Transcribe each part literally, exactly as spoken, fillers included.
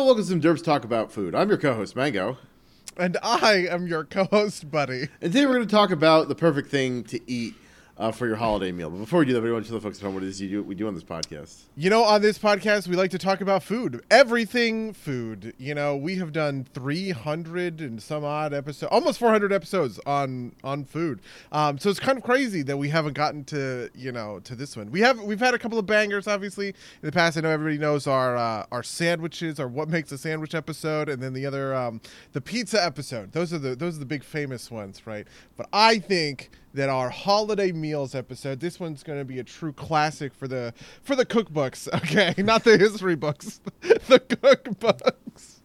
Hello, welcome to some Derps Talk About Food. I'm your co-host, Mango. And I am your co-host, Buddy. And today we're going to talk about the perfect thing to eat uh, for your holiday meal. But before we do that, we want to tell the folks at home what it is you do, we do on this podcast. You know, on this podcast, we like to talk about food. Everything food. You know, we have done three hundred and some odd episodes, almost four hundred episodes on on food. Um, so it's kind of crazy that we haven't gotten to, you know, to this one. We have, we've had a couple of bangers, obviously, in the past. I know everybody knows our uh, our sandwiches, or what makes a sandwich episode, and then the other, um, the pizza episode. Those are the those are the big famous ones, right? But I think that our holiday meals episode, this one's going to be a true classic for the for the cookbooks, okay? Not the history books, the cookbooks.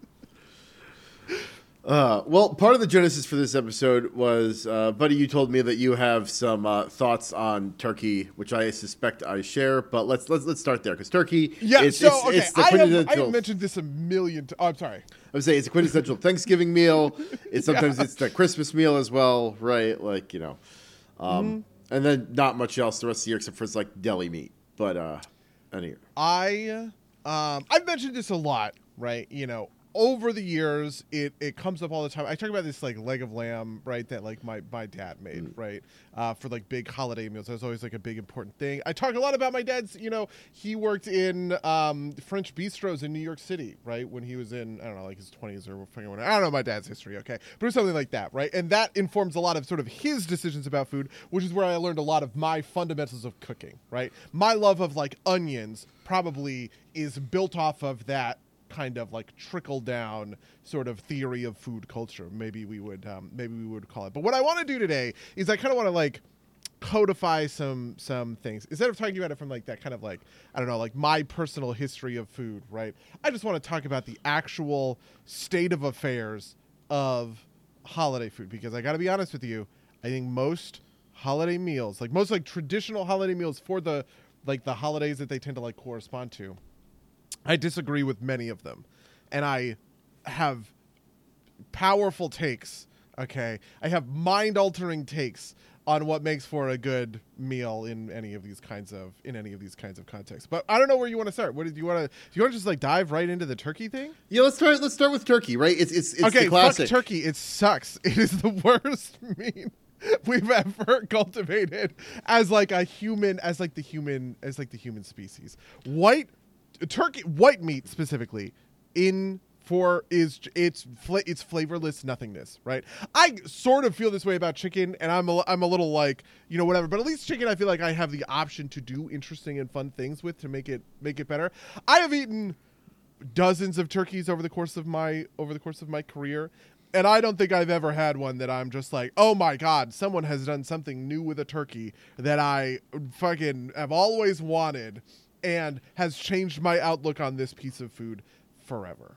Uh, well, part of the genesis for this episode was, uh, Buddy, you told me that you have some uh, thoughts on turkey, which I suspect I share. But let's let's let's start there, because turkey. Yeah. It's, so it's, okay, it's the I, have, I quintessential. have mentioned this a million. T- oh, I'm sorry. I would say it's a quintessential Thanksgiving meal. It's sometimes Yeah. it's the Christmas meal as well, right? Like, you know, um, Mm-hmm. and then not much else the rest of the year except for it's like deli meat. But uh, anyway. I um I've mentioned this a lot, right? You know, over the years, it, it comes up all the time. I talk about this like leg of lamb, right? That like my, my dad made, Mm. right? Uh, for like big holiday meals. That was always like a big important thing. I talk a lot about my dad's, you know, he worked in um, French bistros in New York City, right? When he was in, I don't know, like his twenties or fucking whatever. I don't know my dad's history, okay? But it was something like that, right? And that informs a lot of sort of his decisions about food, which is where I learned a lot of my fundamentals of cooking, right? My love of like onions probably is built off of that kind of like trickle down sort of theory of food culture, maybe we would um, maybe we would call it. But what I want to do today is I kind of want to like codify some some things instead of talking about it from like that kind of like, I don't know, like my personal history of food, right? I just want to talk about the actual state of affairs of holiday food, because I got to be honest with you, I think most holiday meals, like most like traditional holiday meals for the like the holidays that they tend to like correspond to, I disagree with many of them, and I have powerful takes, okay? I have mind-altering takes on what makes for a good meal in any of these kinds of in any of these kinds of contexts. But I don't know where you want to start. What do you want to do you want to just like dive right into the turkey thing? Yeah, let's start let's start with turkey, right? It's it's it's okay, the classic. fuck turkey. It sucks. It is the worst meat we've ever cultivated as like a human as like the human as like the human species. White turkey, white meat specifically, in for is it's fla- it's flavorless nothingness, right? I sort of feel this way about chicken, and I'm a, I'm a little like, you know, whatever. But at least chicken, I feel like I have the option to do interesting and fun things with to make it make it better. I have eaten dozens of turkeys over the course of my over the course of my career, and I don't think I've ever had one that I'm just like, oh my God, someone has done something new with a turkey that I fucking have always wanted and has changed my outlook on this piece of food forever.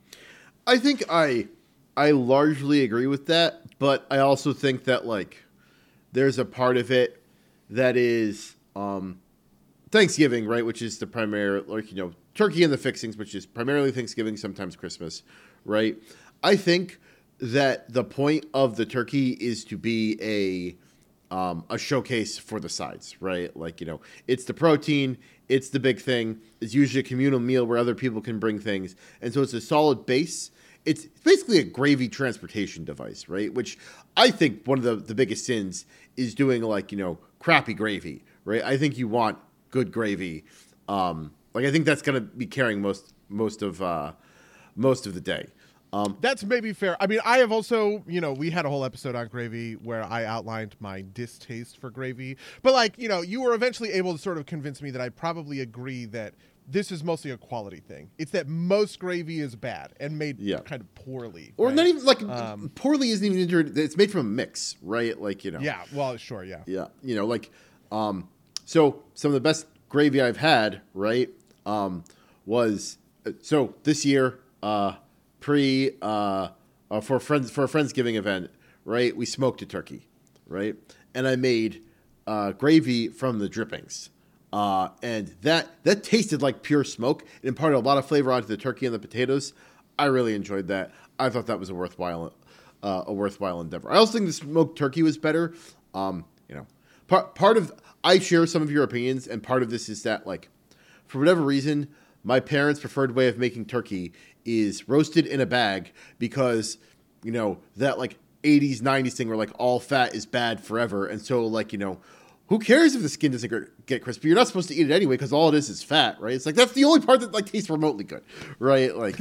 I think I I largely agree with that, but I also think that like there's a part of it that is um, Thanksgiving, right, which is the primary, like, you know, turkey and the fixings, which is primarily Thanksgiving, sometimes Christmas, right? I think that the point of the turkey is to be a um, a showcase for the sides, right? Like, you know, it's the protein, it's the big thing. It's usually a communal meal where other people can bring things. And so it's a solid base. It's basically a gravy transportation device, right? Which I think one of the, the biggest sins is doing like, you know, crappy gravy, right? I think you want good gravy. Um, like, I think that's going to be carrying most, most of, uh, most of the day. Um, That's maybe fair. I mean, I have also, you know, we had a whole episode on gravy where I outlined my distaste for gravy. But, like, you know, you were eventually able to sort of convince me that I probably agree that this is mostly a quality thing. It's that most gravy is bad and made Yeah. kind of poorly. or right? not even like Um, poorly isn't even entered. It's made from a mix, right? Like, you know. Yeah, well, sure, yeah. Yeah, you know, like, um, so some of the best gravy I've had, right, um, was, uh, so this year, uh, pre, uh, uh, for friends, for a Friendsgiving event, right, we smoked a turkey, right, and I made, uh, gravy from the drippings, uh, and that, that tasted like pure smoke. It imparted a lot of flavor onto the turkey and the potatoes. I really enjoyed that. I thought that was a worthwhile, uh, a worthwhile endeavor. I also think the smoked turkey was better. Um, you know, part part of I share some of your opinions, and part of this is that, like, for whatever reason, my parents' preferred way of making turkey is roasted in a bag because, you know, that like eighties, nineties thing where like all fat is bad forever. And so like, you know, who cares if the skin doesn't get crispy? You're not supposed to eat it anyway because all it is is fat, right? It's like that's the only part that like tastes remotely good, right? Like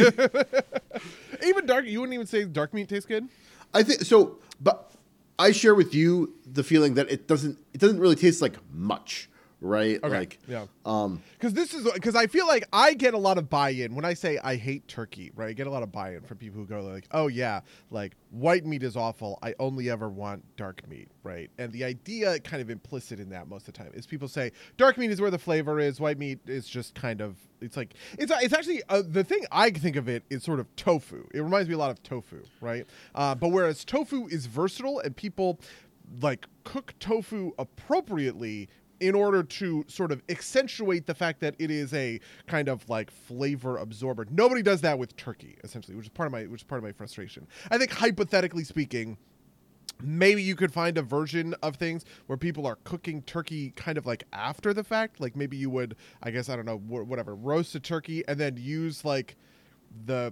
even dark, you wouldn't even say dark meat tastes good? I think so, but I share with you the feeling that it doesn't it doesn't really taste like much. Right? Okay. Like, yeah. Um, because this is because I feel like I get a lot of buy-in when I say I hate turkey, right? I get a lot of buy-in from people who go like, oh yeah, like white meat is awful. I only ever want dark meat, right? And the idea kind of implicit in that most of the time is people say dark meat is where the flavor is. White meat is just kind of, it's like, it's it's actually, uh, the thing I think of it is sort of tofu. It reminds me a lot of tofu, right? Uh, but whereas tofu is versatile and people like cook tofu appropriately in order to sort of accentuate the fact that it is a kind of like flavor absorber. Nobody does that with turkey, essentially, which is part of my which is part of my frustration. I think hypothetically speaking, maybe you could find a version of things where people are cooking turkey kind of like after the fact. Like maybe you would, I guess, I don't know, whatever, roast a turkey and then use like the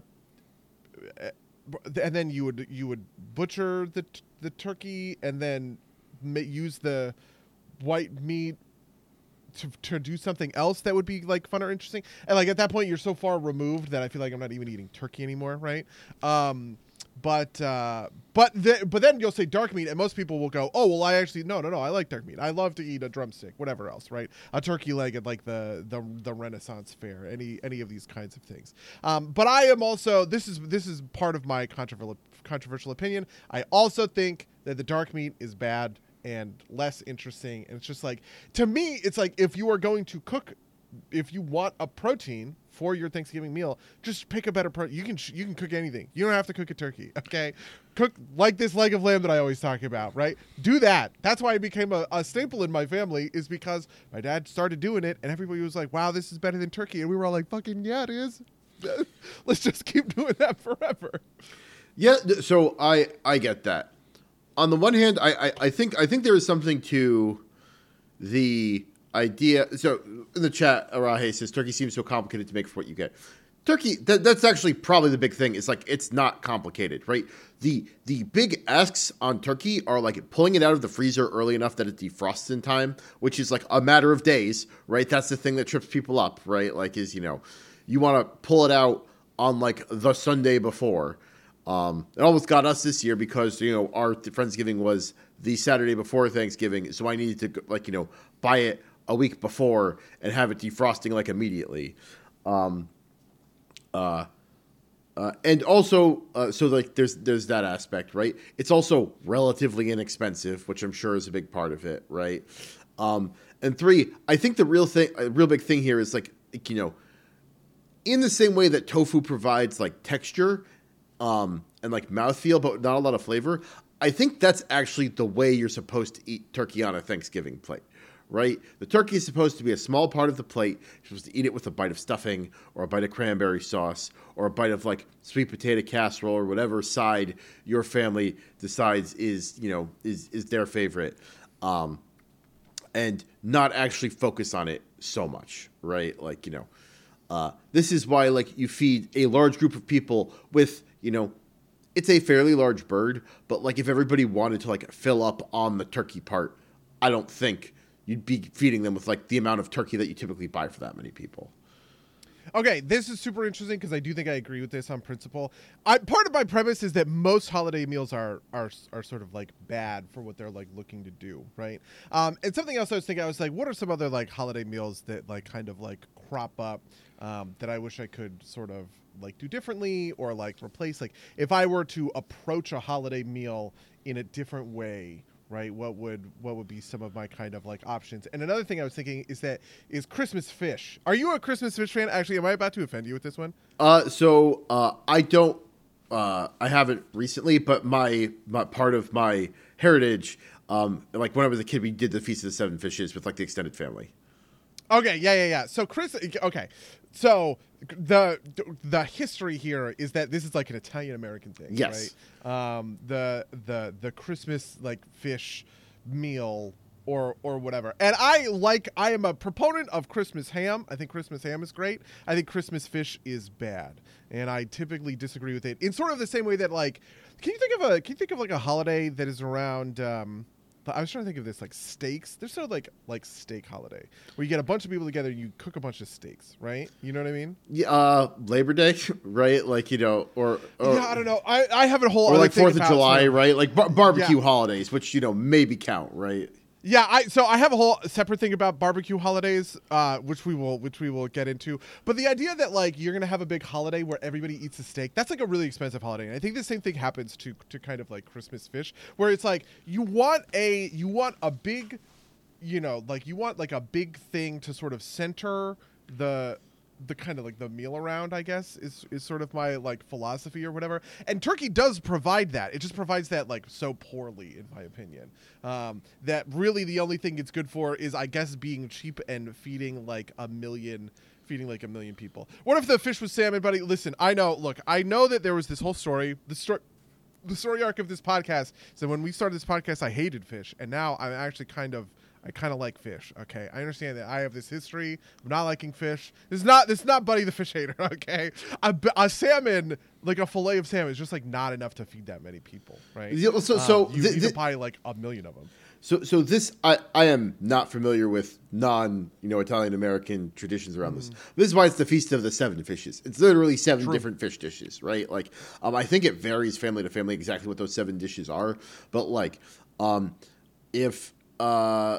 and then you would you would butcher the the turkey and then use the white meat to, to do something else that would be like fun or interesting. And like at that point you're so far removed that I feel like I'm not even eating turkey anymore, right? Um, but uh, but the, but then you'll say dark meat and most people will go, oh well, I actually no no no I like dark meat. I love to eat a drumstick, whatever else, right? A turkey leg at like the the the Renaissance fair, any any of these kinds of things. Um, but I am also this is this is part of my controversial controversial opinion. I also think that the dark meat is bad and less interesting. And it's just like, to me, it's like if you are going to cook, if you want a protein for your Thanksgiving meal, just pick a better protein. You can you can cook anything. You don't have to cook a turkey, okay? Cook like this leg of lamb that I always talk about, right? Do that. That's why it became a, a staple in my family, is because my dad started doing it and everybody was like, wow, this is better than turkey. And we were all like, fucking yeah, it is. Let's just keep doing that forever. Yeah, so I I get that. On the one hand, I, I, I think I think there is something to the idea. So in the chat, Arahe says turkey seems so complicated to make for what you get. Turkey, that, that's actually probably the big thing. It's like it's not complicated, right? The the big asks on turkey are like pulling it out of the freezer early enough that it defrosts in time, which is like a matter of days, right? That's the thing that trips people up, right? Like is, you know, you want to pull it out on like the Sunday before. Um, it almost got us this year because, you know, our Friendsgiving was the Saturday before Thanksgiving. So I needed to, like, you know, buy it a week before and have it defrosting, like, immediately. Um, uh, uh, and also, uh, so, like, there's there's that aspect, right? It's also relatively inexpensive, which I'm sure is a big part of it, right? Um, and three, I think the real thing, a real big thing here is, like, you know, in the same way that tofu provides, like, texture Um, and like mouthfeel, but not a lot of flavor. I think that's actually the way you're supposed to eat turkey on a Thanksgiving plate, right? The turkey is supposed to be a small part of the plate. You're supposed to eat it with a bite of stuffing or a bite of cranberry sauce or a bite of like sweet potato casserole or whatever side your family decides is, you know, is, is their favorite. Um, and not actually focus on it so much, right? Like, you know, uh, this is why like you feed a large group of people with, you know, it's a fairly large bird, but like if everybody wanted to like fill up on the turkey part, I don't think you'd be feeding them with like the amount of turkey that you typically buy for that many people. Okay, this is super interesting because I do think I agree with this on principle. I, part of my premise is that most holiday meals are are are sort of like bad for what they're like looking to do, right? Um, and something else I was thinking, I was like, what are some other like holiday meals that like kind of like crop up um, that I wish I could sort of like do differently or like replace? Like if I were to approach a holiday meal in a different way, right? What would what would be some of my kind of like options? And another thing I was thinking is that is Christmas fish. Are you a Christmas fish fan? Actually, am I about to offend you with this one? Uh, so uh, I don't. Uh, I haven't recently, but my, my part of my heritage, um, like when I was a kid, we did the Feast of the Seven Fishes with like the extended family. Okay, yeah, yeah, yeah. So Chris, okay, so the the history here is that this is like an Italian American thing, yes. Right? Um, the the the Christmas like fish meal or or whatever. And I like I am a proponent of Christmas ham. I think Christmas ham is great. I think Christmas fish is bad. And I typically disagree with it in sort of the same way that, like, can you think of a can you think of like a holiday that is around um I was trying to think of this, like steaks. There's sort of like like steak holiday where you get a bunch of people together and you cook a bunch of steaks, right? You know what I mean? Yeah, uh, Labor Day, right? Like, you know, or, or yeah, I don't know. I, I have a whole or other like thing Fourth of about July, sort of- right? Like bar- barbecue Yeah. holidays, which, you know, maybe count, right? Yeah, I so I have a whole separate thing about barbecue holidays, uh, which we will which we will get into. But the idea that, like, you're gonna have a big holiday where everybody eats a steak, that's like a really expensive holiday. And I think the same thing happens to to kind of like Christmas fish, where it's like you want a you want a big, you know, like you want like a big thing to sort of center the the kind of like the meal around, I guess, is is sort of my like philosophy or whatever. And turkey does provide that. It just provides that like so poorly, in my opinion. Um, that really the only thing it's good for is, I guess, being cheap and feeding like a million feeding like a million people. What if the fish was salmon, buddy? Listen, I know, look, I know that there was this whole story, the story the story arc of this podcast. So when we started this podcast, I hated fish, and now I'm actually kind of I kind of like fish. Okay, I understand that I have this history of not liking fish. This is not this is not Buddy the fish hater. Okay, a, a salmon, like a fillet of salmon, is just like not enough to feed that many people, right? Yeah, so- so um, you th- need th- to buy like a million of them. So, so this I, I am not familiar with non you know Italian American traditions around this. This is why it's the Feast of the Seven Fishes. It's literally seven True. different fish dishes, right? Like, um, I think it varies family to family exactly what those seven dishes are. But like, um, if uh,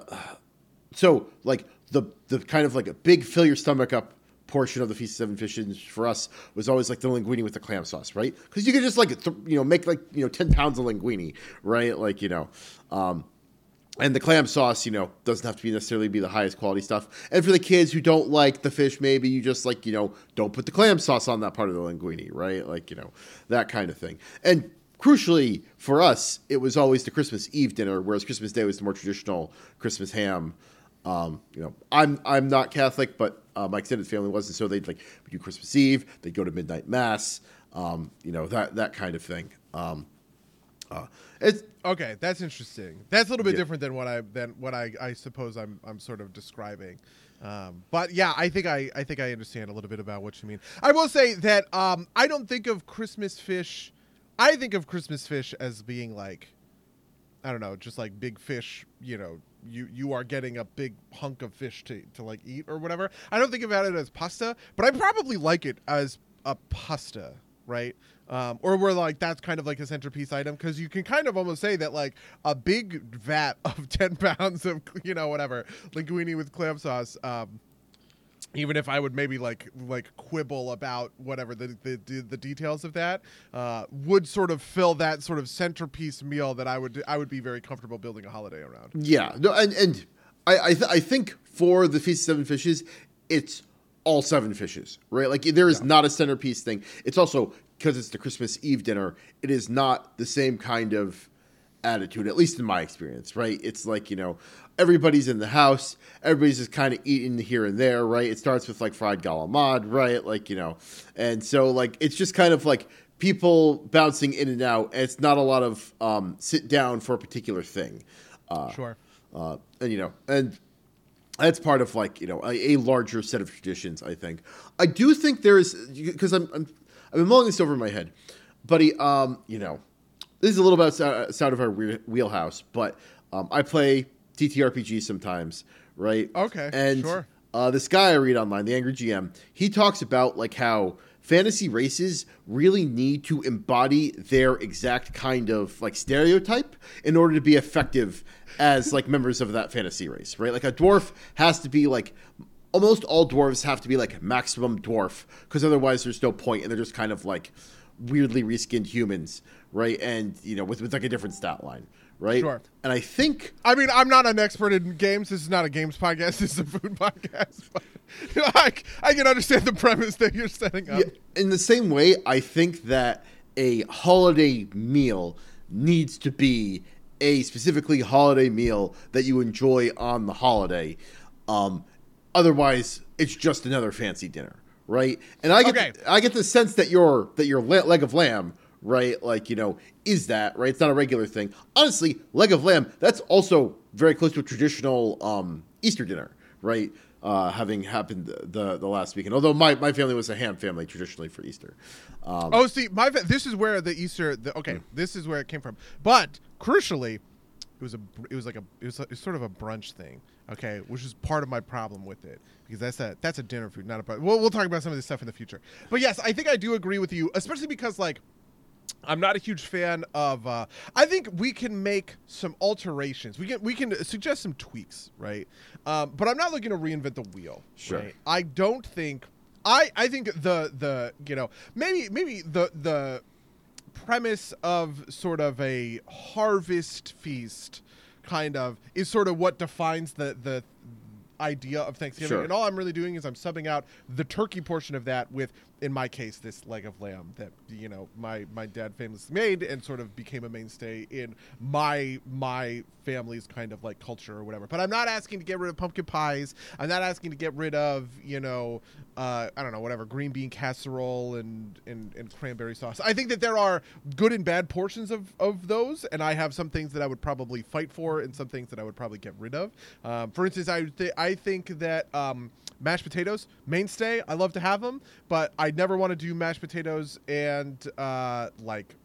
so like the the kind of like a big fill your stomach up portion of the Feast of Seven Fishes for us was always like the linguine with the clam sauce, right? Because you could just like th- you know make like you know ten pounds of linguine, right? Like you know. Um, And the clam sauce, you know, doesn't have to be necessarily be the highest quality stuff. And for the kids who don't like the fish, maybe you just like, you know, don't put the clam sauce on that part of the linguine, right? Like, you know, that kind of thing. And crucially for us, it was always the Christmas Eve dinner, whereas Christmas Day was the more traditional Christmas ham. Um, you know, I'm I'm not Catholic, but uh, my extended family was, and so they'd like do Christmas Eve, they'd go to midnight mass, um, you know, that that kind of thing. Um, uh, it's Okay, that's interesting. That's a little bit Yeah. different than what I than what I, I suppose I'm I'm sort of describing. Um, but yeah, I think I, I think I understand a little bit about what you mean. I will say that um, I don't think of Christmas fish. I think of Christmas fish as being like, I don't know, just like big fish. You know, you you are getting a big hunk of fish to to like eat or whatever. I don't think about it as pasta, but I probably like it as a pasta, right? Um, or where like that's kind of like a centerpiece item, because you can kind of almost say that like a big vat of ten pounds of, you know, whatever linguine with clam sauce. Um, even if I would maybe like like quibble about whatever the the, the details of that, uh, would sort of fill that sort of centerpiece meal that I would I would be very comfortable building a holiday around. Yeah, no, and and I I, th- I think for the Feast of Seven Fishes, it's all seven fishes, right? Like there is Yeah. not a centerpiece thing. It's also because it's the Christmas Eve dinner. It is not the same kind of attitude, at least in my experience, right? It's like, you know, everybody's in the house, everybody's just kind of eating here and there, right? It starts with like fried galamad, right? Like, you know, and so like it's just kind of like people bouncing in and out, and it's not a lot of um, sit down for a particular thing. Uh, Sure. uh, and you know, and that's part of like you know a, a larger set of traditions. I think. I do think there is because I'm, I'm I've been mulling this over in my head, buddy. Um, you know, this is a little bit outside of our wheel- wheelhouse, but um, I play T T R P Gs sometimes, right? Okay, and sure. uh, this guy I read online, the Angry G M, he talks about like how fantasy races really need to embody their exact kind of like stereotype in order to be effective as like members of that fantasy race, right? Like a dwarf has to be like almost all dwarves have to be like maximum dwarf because otherwise there's no point and they're just kind of like weirdly reskinned humans, right? And you know with, with like a different stat line, right? Sure. And I think I mean, I'm not an expert in games. This is not a games podcast. This is a food podcast. But you know, I, I can understand the premise that you're setting up. Yeah, in the same way, I think that a holiday meal needs to be a specifically holiday meal that you enjoy on the holiday. Um, otherwise, it's just another fancy dinner, right? And I get Okay. the, I get the sense that your that your le- leg of lamb, right? Like, you know, is that, right? It's not a regular thing. Honestly, leg of lamb, that's also very close to a traditional um, Easter dinner, right? Uh, having happened the, the the last weekend. Although my, my family was a ham family traditionally for Easter. Um, oh, see, my fa- this is where the Easter. The, okay, mm. this is where it came from. But crucially, it was a it was like a it was, a, it was sort of a brunch thing. Okay, which is part of my problem with it because that's a that's a dinner food, not a brunch. We'll we'll talk about some of this stuff in the future. But yes, I think I do agree with you, especially because like. I'm not a huge fan of. Uh, I think we can make some alterations. We can we can suggest some tweaks, right? Um, but I'm not looking to reinvent the wheel. Sure. Right? I don't think. I I think the the you know maybe maybe the the premise of sort of a harvest feast kind of is sort of what defines the the idea of Thanksgiving. Sure. And all I'm really doing is I'm subbing out the turkey portion of that with, in my case, this leg of lamb that, you know, my, my dad famously made and sort of became a mainstay in my my family's kind of like culture or whatever. But I'm not asking to get rid of pumpkin pies. I'm not asking to get rid of, you know, uh, I don't know, whatever, green bean casserole and, and, and cranberry sauce. I think that there are good and bad portions of, of those, and I have some things that I would probably fight for and some things that I would probably get rid of. Um, for instance, I th- I think that um, mashed potatoes, mainstay, I love to have them, but I never want to do mashed potatoes and uh, like,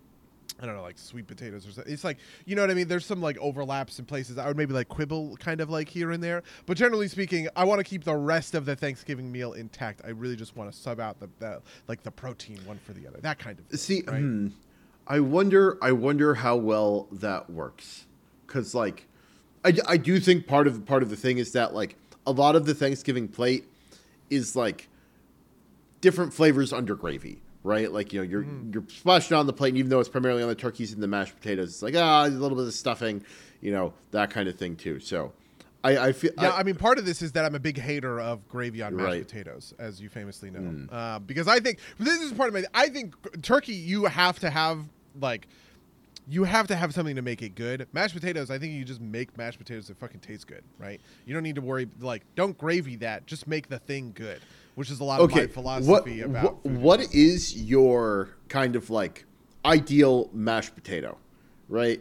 I don't know, like sweet potatoes or something. It's like, you know what I mean? There's some like overlaps in places. I would maybe like quibble kind of like here and there. But generally speaking, I want to keep the rest of the Thanksgiving meal intact. I really just want to sub out the, the like the protein one for the other. That kind of thing. See, right? hmm, I wonder, I wonder how well that works. Because like, I, I do think part of part of the thing is that like a lot of the Thanksgiving plate is like different flavors under gravy. Right, like, you know, you're mm. you're splashing on the plate, and even though it's primarily on the turkeys and the mashed potatoes, it's like ah, a little bit of stuffing, you know, that kind of thing too. So, I, I feel yeah. I, I mean, part of this is that I'm a big hater of gravy on mashed right. potatoes, as you famously know, mm. uh, because I think this is part of my. I think turkey, you have to have like. You have to have something to make it good. Mashed potatoes, I think you just make mashed potatoes that fucking taste good, right? You don't need to worry, like, don't gravy that. Just make the thing good, which is a lot okay. of my philosophy what, about what, what is your kind of, like, ideal mashed potato, right?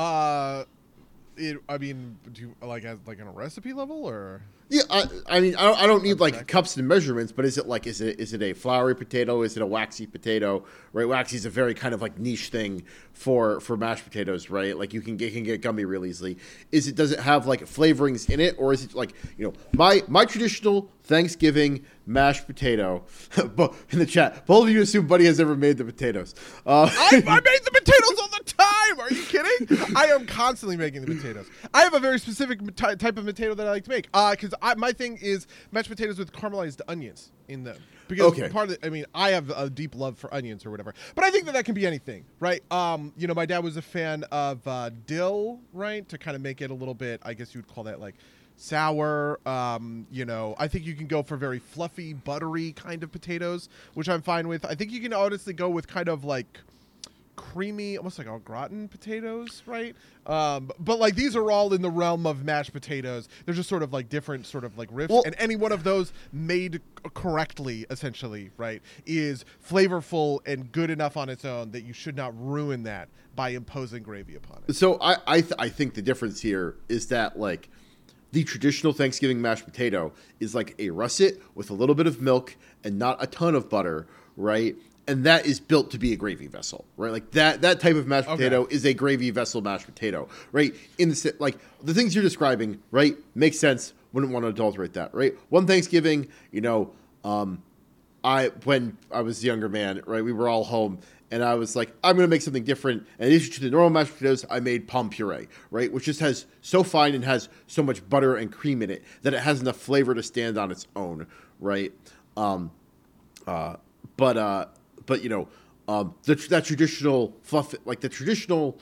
Uh, it, I mean, do you, like, as, like, on a recipe level, or...? Yeah, I, I mean, I don't, I don't need like cups and measurements, but is it like, is it is it a floury potato? Is it a waxy potato? Right, waxy is a very kind of like niche thing for for mashed potatoes, right? Like you can get can get gummy real easily. Is it does it have like flavorings in it, or is it like, you know, my my traditional Thanksgiving mashed potato? In the chat, both of you assume Buddy has ever made the potatoes. Uh, I, I made the potatoes all the time. Are you kidding? I am constantly making the potatoes. I have a very specific ty- type of potato that I like to make. Uh, because my thing is mashed potatoes with caramelized onions in them. Because okay. part of the, I mean, I have a deep love for onions or whatever. But I think that that can be anything, right? Um, you know, my dad was a fan of uh, dill, right? To kind of make it a little bit, I guess you would call that like sour. Um, you know, I think you can go for very fluffy, buttery kind of potatoes, which I'm fine with. I think you can honestly go with kind of like creamy, almost like au gratin potatoes, right? Um, but like these are all in the realm of mashed potatoes. They're just sort of like different sort of like riffs, well, and any one of those made correctly, essentially, right, is flavorful and good enough on its own that you should not ruin that by imposing gravy upon it. So I I, th- I think the difference here is that like the traditional Thanksgiving mashed potato is like a russet with a little bit of milk and not a ton of butter, right? And that is built to be a gravy vessel, right? Like that that type of mashed potato okay. is a gravy vessel mashed potato, right? In the like the things you're describing, right, makes sense. Wouldn't want to adulterate that, right? One Thanksgiving, you know, um, I when I was a younger man, right, we were all home, and I was like, I'm going to make something different. And in addition to the normal mashed potatoes, I made palm puree, right, which just has so fine and has so much butter and cream in it that it has enough flavor to stand on its own, right? Um, uh, but uh. But, you know, um, the, that traditional fluff, like the traditional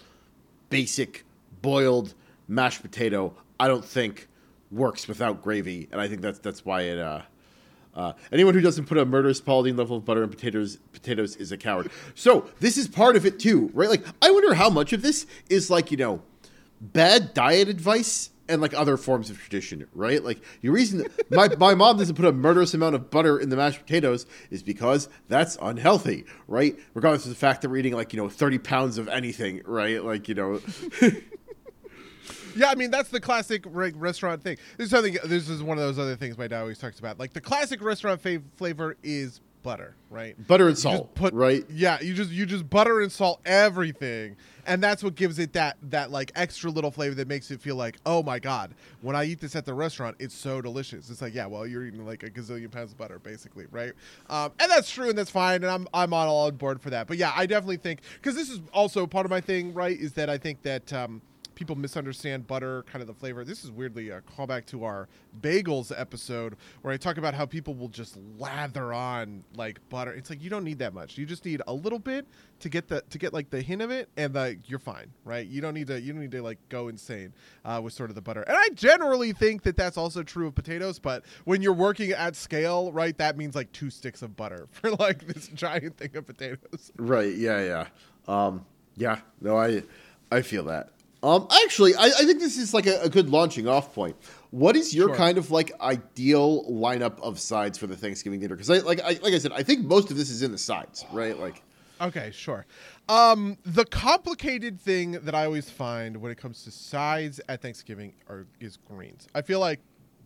basic boiled mashed potato, I don't think works without gravy. And I think that's that's why it, uh, uh, anyone who doesn't put a murderous Paulding level of butter in potatoes potatoes is a coward. So this is part of it too, right? Like, I wonder how much of this is like, you know, bad diet advice and like other forms of tradition, right? Like your reason my my mom doesn't put a murderous amount of butter in the mashed potatoes is because that's unhealthy, right? Regardless of the fact that we're eating like, you know, thirty pounds of anything, right? Like, you know. Yeah, I mean, that's the classic like, restaurant thing. This is something. This is one of those other things my dad always talks about. Like the classic restaurant fav- flavor is butter, right? Butter and You salt, just put, right? Yeah, you just you just butter and salt everything, and that's what gives it that that like extra little flavor that makes it feel like, oh my god, when I eat this at the restaurant, it's so delicious. It's like, yeah, well, you're eating like a gazillion pounds of butter, basically, right? Um, and that's true, and that's fine, and I'm I'm on all on board for that. But yeah, I definitely think because this is also part of my thing, right? Is that I think that. Um, People misunderstand butter, kind of the flavor. This is weirdly a callback to our bagels episode where I talk about how people will just lather on like butter. It's like you don't need that much. You just need a little bit to get the to get like the hint of it, and the, you're fine, right? You don't need to you don't need to like go insane uh, with sort of the butter. And I generally think that that's also true of potatoes. But when you're working at scale, right, that means like two sticks of butter for like this giant thing of potatoes. Right. Yeah. Yeah. Um, yeah. No, I I feel that. Um, actually, I, I think this is like a, a good launching off point. What is your Sure. kind of like ideal lineup of sides for the Thanksgiving dinner? Because I like I, like I said, I think most of this is in the sides, right? Like, Okay, sure. Um, the complicated thing that I always find when it comes to sides at Thanksgiving are is greens. I feel like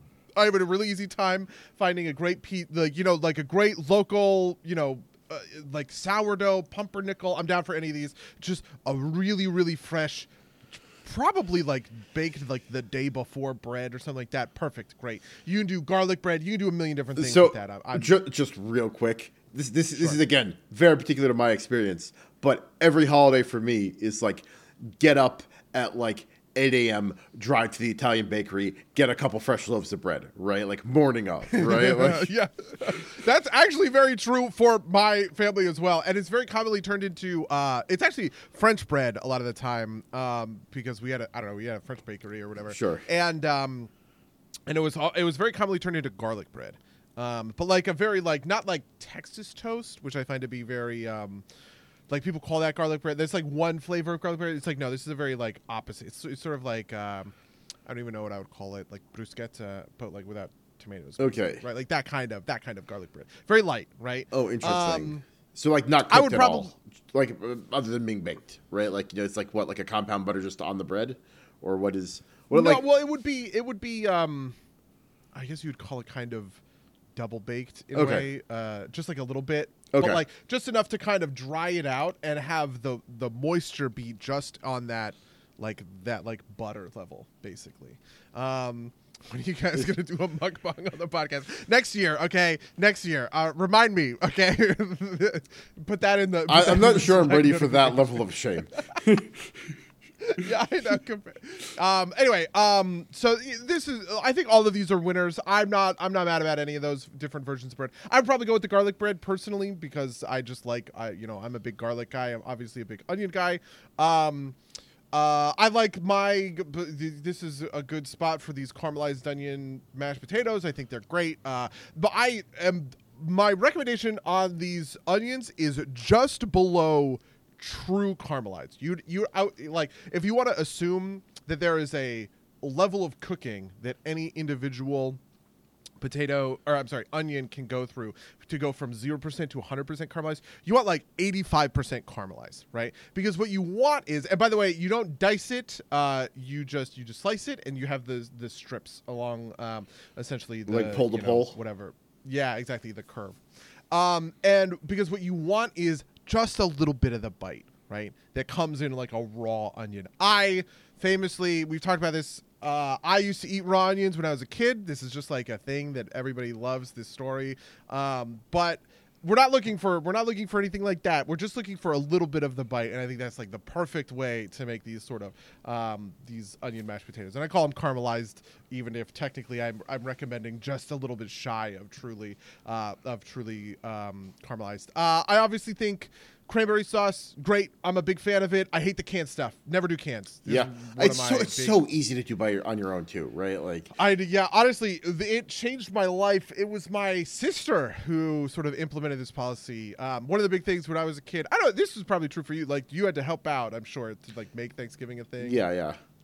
I have a really easy time finding a great pe- like you know like a great local you know. Uh, like sourdough, pumpernickel. I'm down for any of these. Just a really, really fresh, probably like baked like the day before bread or something like that. Perfect, great. You can do garlic bread. You can do a million different things so with that. I'm, I'm, ju- just real quick, this this this Sure. is again very particular to my experience, but every holiday for me is like get up at like eight a.m., drive to the Italian bakery, get a couple fresh loaves of bread, right? Like morning of, right? Like, yeah, that's actually very true for my family as well, and it's very commonly turned into. Uh, it's actually French bread a lot of the time um, because we had a I don't know we had a French bakery or whatever. Sure. And um, and it was it was very commonly turned into garlic bread, um, but like a very like not like Texas toast, which I find to be very. Um, Like people call that garlic bread. There's like one flavor of garlic bread. It's like no, this is a very like opposite. It's, it's sort of like um, I don't even know what I would call it, like bruschetta, but like without tomatoes. Okay. Right, like that kind of that kind of garlic bread. Very light, right? oh, interesting. Um, so like not cooked I would at probab- all, like uh, other than being baked, right? Like you know, it's like what like a compound butter just on the bread, or what is what no, like well, it would be it would be. Um, I guess you would call it kind of double baked in Okay. a way, uh, just like a little bit, Okay. but like just enough to kind of dry it out and have the the moisture be just on that like that like butter level, basically. Um, when are you guys gonna do a mukbang on the podcast next year? Okay, next year. Uh, remind me. Okay, put that in the. put I, that I'm in not the sure I'm Slack ready for that notification. level of shame. Yeah, I know. compa- Um, anyway, um, so this is. I think all of these are winners. I'm not. I'm not mad about any of those different versions of bread. I'd probably go with the garlic bread personally because I just like. I you know I'm a big garlic guy. I'm obviously a big onion guy. Um, uh, I like my. This is a good spot for these caramelized onion mashed potatoes. I think they're great. Uh, but I am. My recommendation on these onions is just below true caramelized. You you out like if you want to assume that there is a level of cooking that any individual potato or I'm sorry onion can go through to go from zero percent to one hundred percent caramelized, you want like eighty-five percent caramelized, right? Because what you want is, and by the way, you don't dice it, uh you just you just slice it and you have the the strips along um essentially the, Like pole to you know, pole? whatever. Yeah, exactly, the curve. Um, and because what you want is just a little bit of the bite, right? That comes in like a raw onion. I famously, we've talked about this. Uh, I used to eat raw onions when I was a kid. This is just like a thing that everybody loves, this story. Um, but we're not looking for we're not looking for anything like that. We're just looking for a little bit of the bite, and I think that's like the perfect way to make these sort of um, these onion mashed potatoes. And I call them caramelized, even if technically I'm I'm recommending just a little bit shy of truly uh, of truly um, caramelized. Uh, I obviously think cranberry sauce, great. I'm a big fan of it. I hate the canned stuff. Never do cans. This Yeah, is one it's of so my it's big- so easy to do by your, on your own too, right? Like I yeah, honestly, it changed my life. It was my sister who sort of implemented this policy. Um, one of the big things when I was a kid, I don't know, this was probably true for you. Like you had to help out, I'm sure, to like make Thanksgiving a thing. yeah, yeah.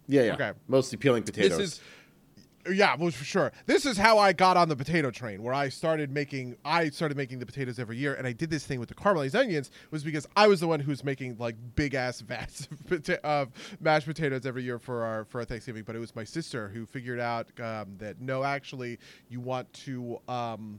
Yeah, yeah. Okay. Mostly peeling potatoes. This is, yeah, well, for sure. This is how I got on the potato train, where I started making, I started making the potatoes every year, and I did this thing with the caramelized onions, was because I was the one who was making like big ass vats of, pota- of mashed potatoes every year for our for our Thanksgiving. But it was my sister who figured out um, that no, actually, you want to. Um,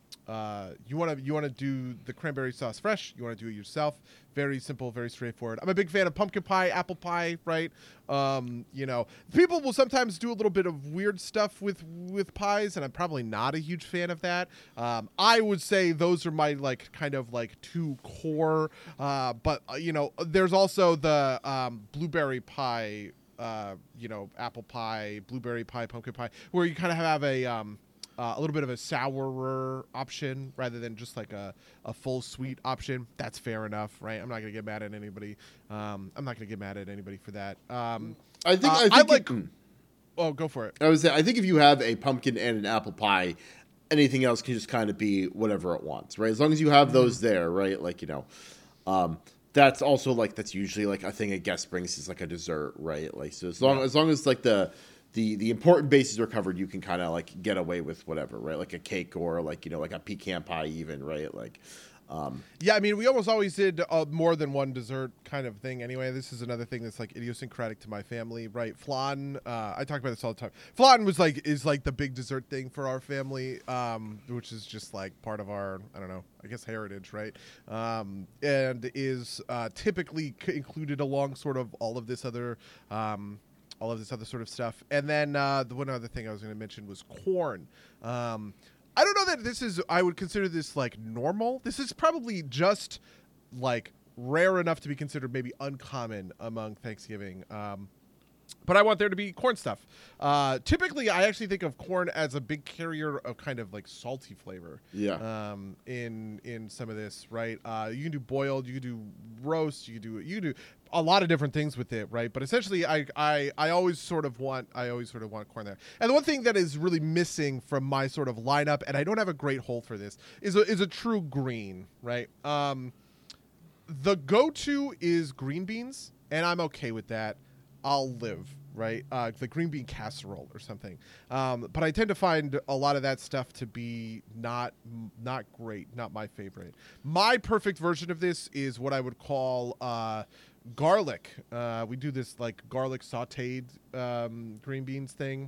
Uh, you want to you want to do the cranberry sauce fresh. You want to do it yourself. Very simple, very straightforward. I'm a big fan of pumpkin pie, apple pie, right? Um, you know, people will sometimes do a little bit of weird stuff with with pies, and I'm probably not a huge fan of that. Um, I would say those are my like kind of like two core. Uh, but uh, you know, there's also the um, blueberry pie. Uh, you know, apple pie, blueberry pie, pumpkin pie, where you kind of have a um, Uh, a little bit of a sourer option rather than just like a, a full sweet option. That's fair enough, right? I'm not going to get mad at anybody. Um, I'm not going to get mad at anybody for that. Um, I think. uh, I think. I like. It, oh, go for it. I was. I think if you have a pumpkin and an apple pie, anything else can just kind of be whatever it wants, right? As long as you have those there, right? Like you know, um, that's also like that's usually like a thing a guest brings is like a dessert, right? Like so as long Yeah. as long as like the the the important bases are covered, you can kind of like get away with whatever, right? Like a cake or like you know like a pecan pie, even, right? Like, um, Yeah, I mean, we almost always did uh, more than one dessert kind of thing anyway. This is another thing that's like idiosyncratic to my family, right? Flan, uh, I talk about this all the time. Flan was like, is like the big dessert thing for our family, um, which is just like part of our, I don't know, I guess heritage, right? Um, and is uh, typically c- included along sort of all of this other, um, all of this other sort of stuff. And then uh, the one other thing I was going to mention was corn. Um, I don't know that this is, I would consider this like normal. This is probably just like rare enough to be considered maybe uncommon among Thanksgiving. Um, but I want there to be corn stuff. Uh, typically, I actually think of corn as a big carrier of kind of like salty flavor. Yeah. Um, in in some of this, right? Uh, you can do boiled, you can do roast, you can do you can do a lot of different things with it, right? But essentially, I I I always sort of want I always sort of want corn there. And the one thing that is really missing from my sort of lineup, and I don't have a great hole for this, is a, is a true green, right? Um, the go-to is green beans, and I'm okay with that. I'll live, right? Uh, the green bean casserole or something. Um, but I tend to find a lot of that stuff to be not not great, not my favorite. My perfect version of this is what I would call uh, garlic. Uh, we do this like garlic sauteed um, green beans thing.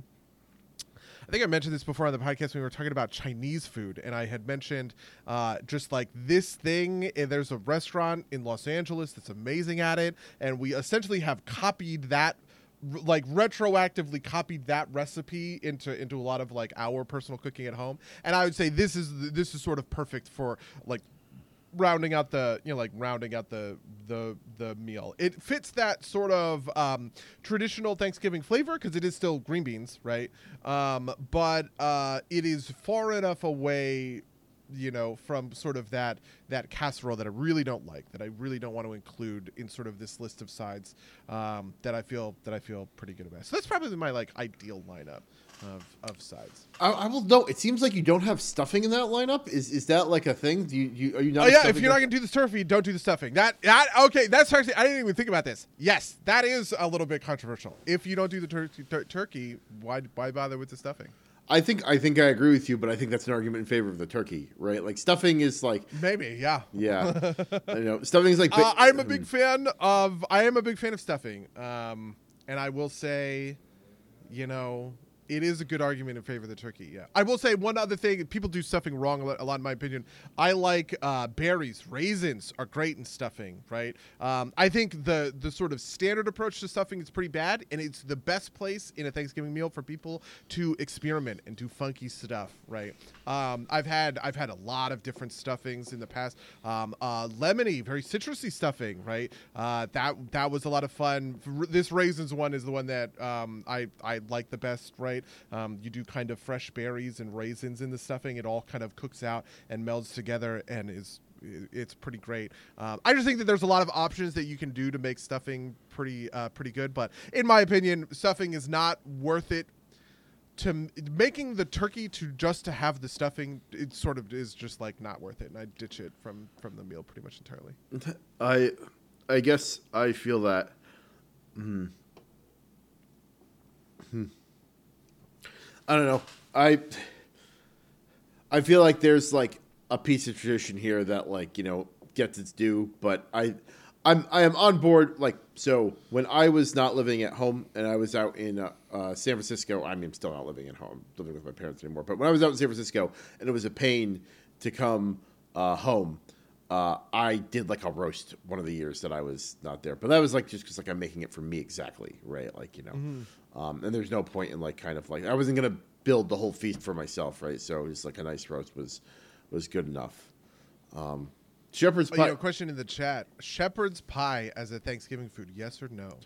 I think I mentioned this before on the podcast when we were talking about Chinese food, and I had mentioned uh, just like this thing. And there's a restaurant in Los Angeles that's amazing at it, and we essentially have copied that, like retroactively copied that recipe into into a lot of like our personal cooking at home. And I would say this is this is sort of perfect for like rounding out the you know like rounding out the the the meal. It fits that sort of um traditional Thanksgiving flavor because it is still green beans, right? Um but uh it is far enough away, you know, from sort of that that casserole that I really don't like, that I really don't want to include in sort of this list of sides, um that I feel that I feel pretty good about. So that's probably my like ideal lineup of of sides. I, I will know. It seems like you don't have stuffing in that lineup. Is is that like a thing? Do you, you are you not? Oh a yeah, stuffing if you're guy? not gonna do the turkey, don't do the stuffing. That that okay. That's actually I didn't even think about this. Yes, that is a little bit controversial. If you don't do the turkey, tur- turkey, why why bother with the stuffing? I think I think I agree with you, but I think that's an argument in favor of the turkey, right? Like stuffing is like Maybe, yeah. yeah, I know stuffing is like. Uh, I'm a big fan of I am a big fan of stuffing, um, and I will say, you know, it is a good argument in favor of the turkey. Yeah, I will say one other thing: people do stuffing wrong a lot, a lot in my opinion. I like uh, berries, raisins are great in stuffing, right? Um, I think the the sort of standard approach to stuffing is pretty bad, and it's the best place in a Thanksgiving meal for people to experiment and do funky stuff, right? Um, I've had I've had a lot of different stuffings in the past. Um, uh, lemony, very citrusy stuffing, right? Uh, that that was a lot of fun. R- this raisins one is the one that um, I I like the best, right? Um, you do kind of fresh berries and raisins in the stuffing. It all kind of cooks out and melds together and is it's pretty great. Um, I just think that there's a lot of options that you can do to make stuffing pretty uh, pretty good. But in my opinion, stuffing is not worth it. To m- making the turkey to just to have the stuffing, it sort of is just like not worth it, and I ditch it from from the meal pretty much entirely. I I guess I feel that. Hmm, I don't know. I I feel like there's like a piece of tradition here that like, you know, gets its due, but I I'm I am on board. Like, so when I was not living at home and I was out in uh, uh, San Francisco, I mean, I'm still not living at home, living with my parents anymore. But when I was out in San Francisco and it was a pain to come uh, home, uh, I did like a roast one of the years that I was not there. But that was like just because like I'm making it for me exactly, right? Like, you know, mm-hmm. um, and there's no point in like kind of like I wasn't gonna build the whole feast for myself, right? So just like a nice roast was was good enough. Um, Shepherd's pie. Oh, you know, question in the chat: shepherd's pie as a Thanksgiving food, yes or no?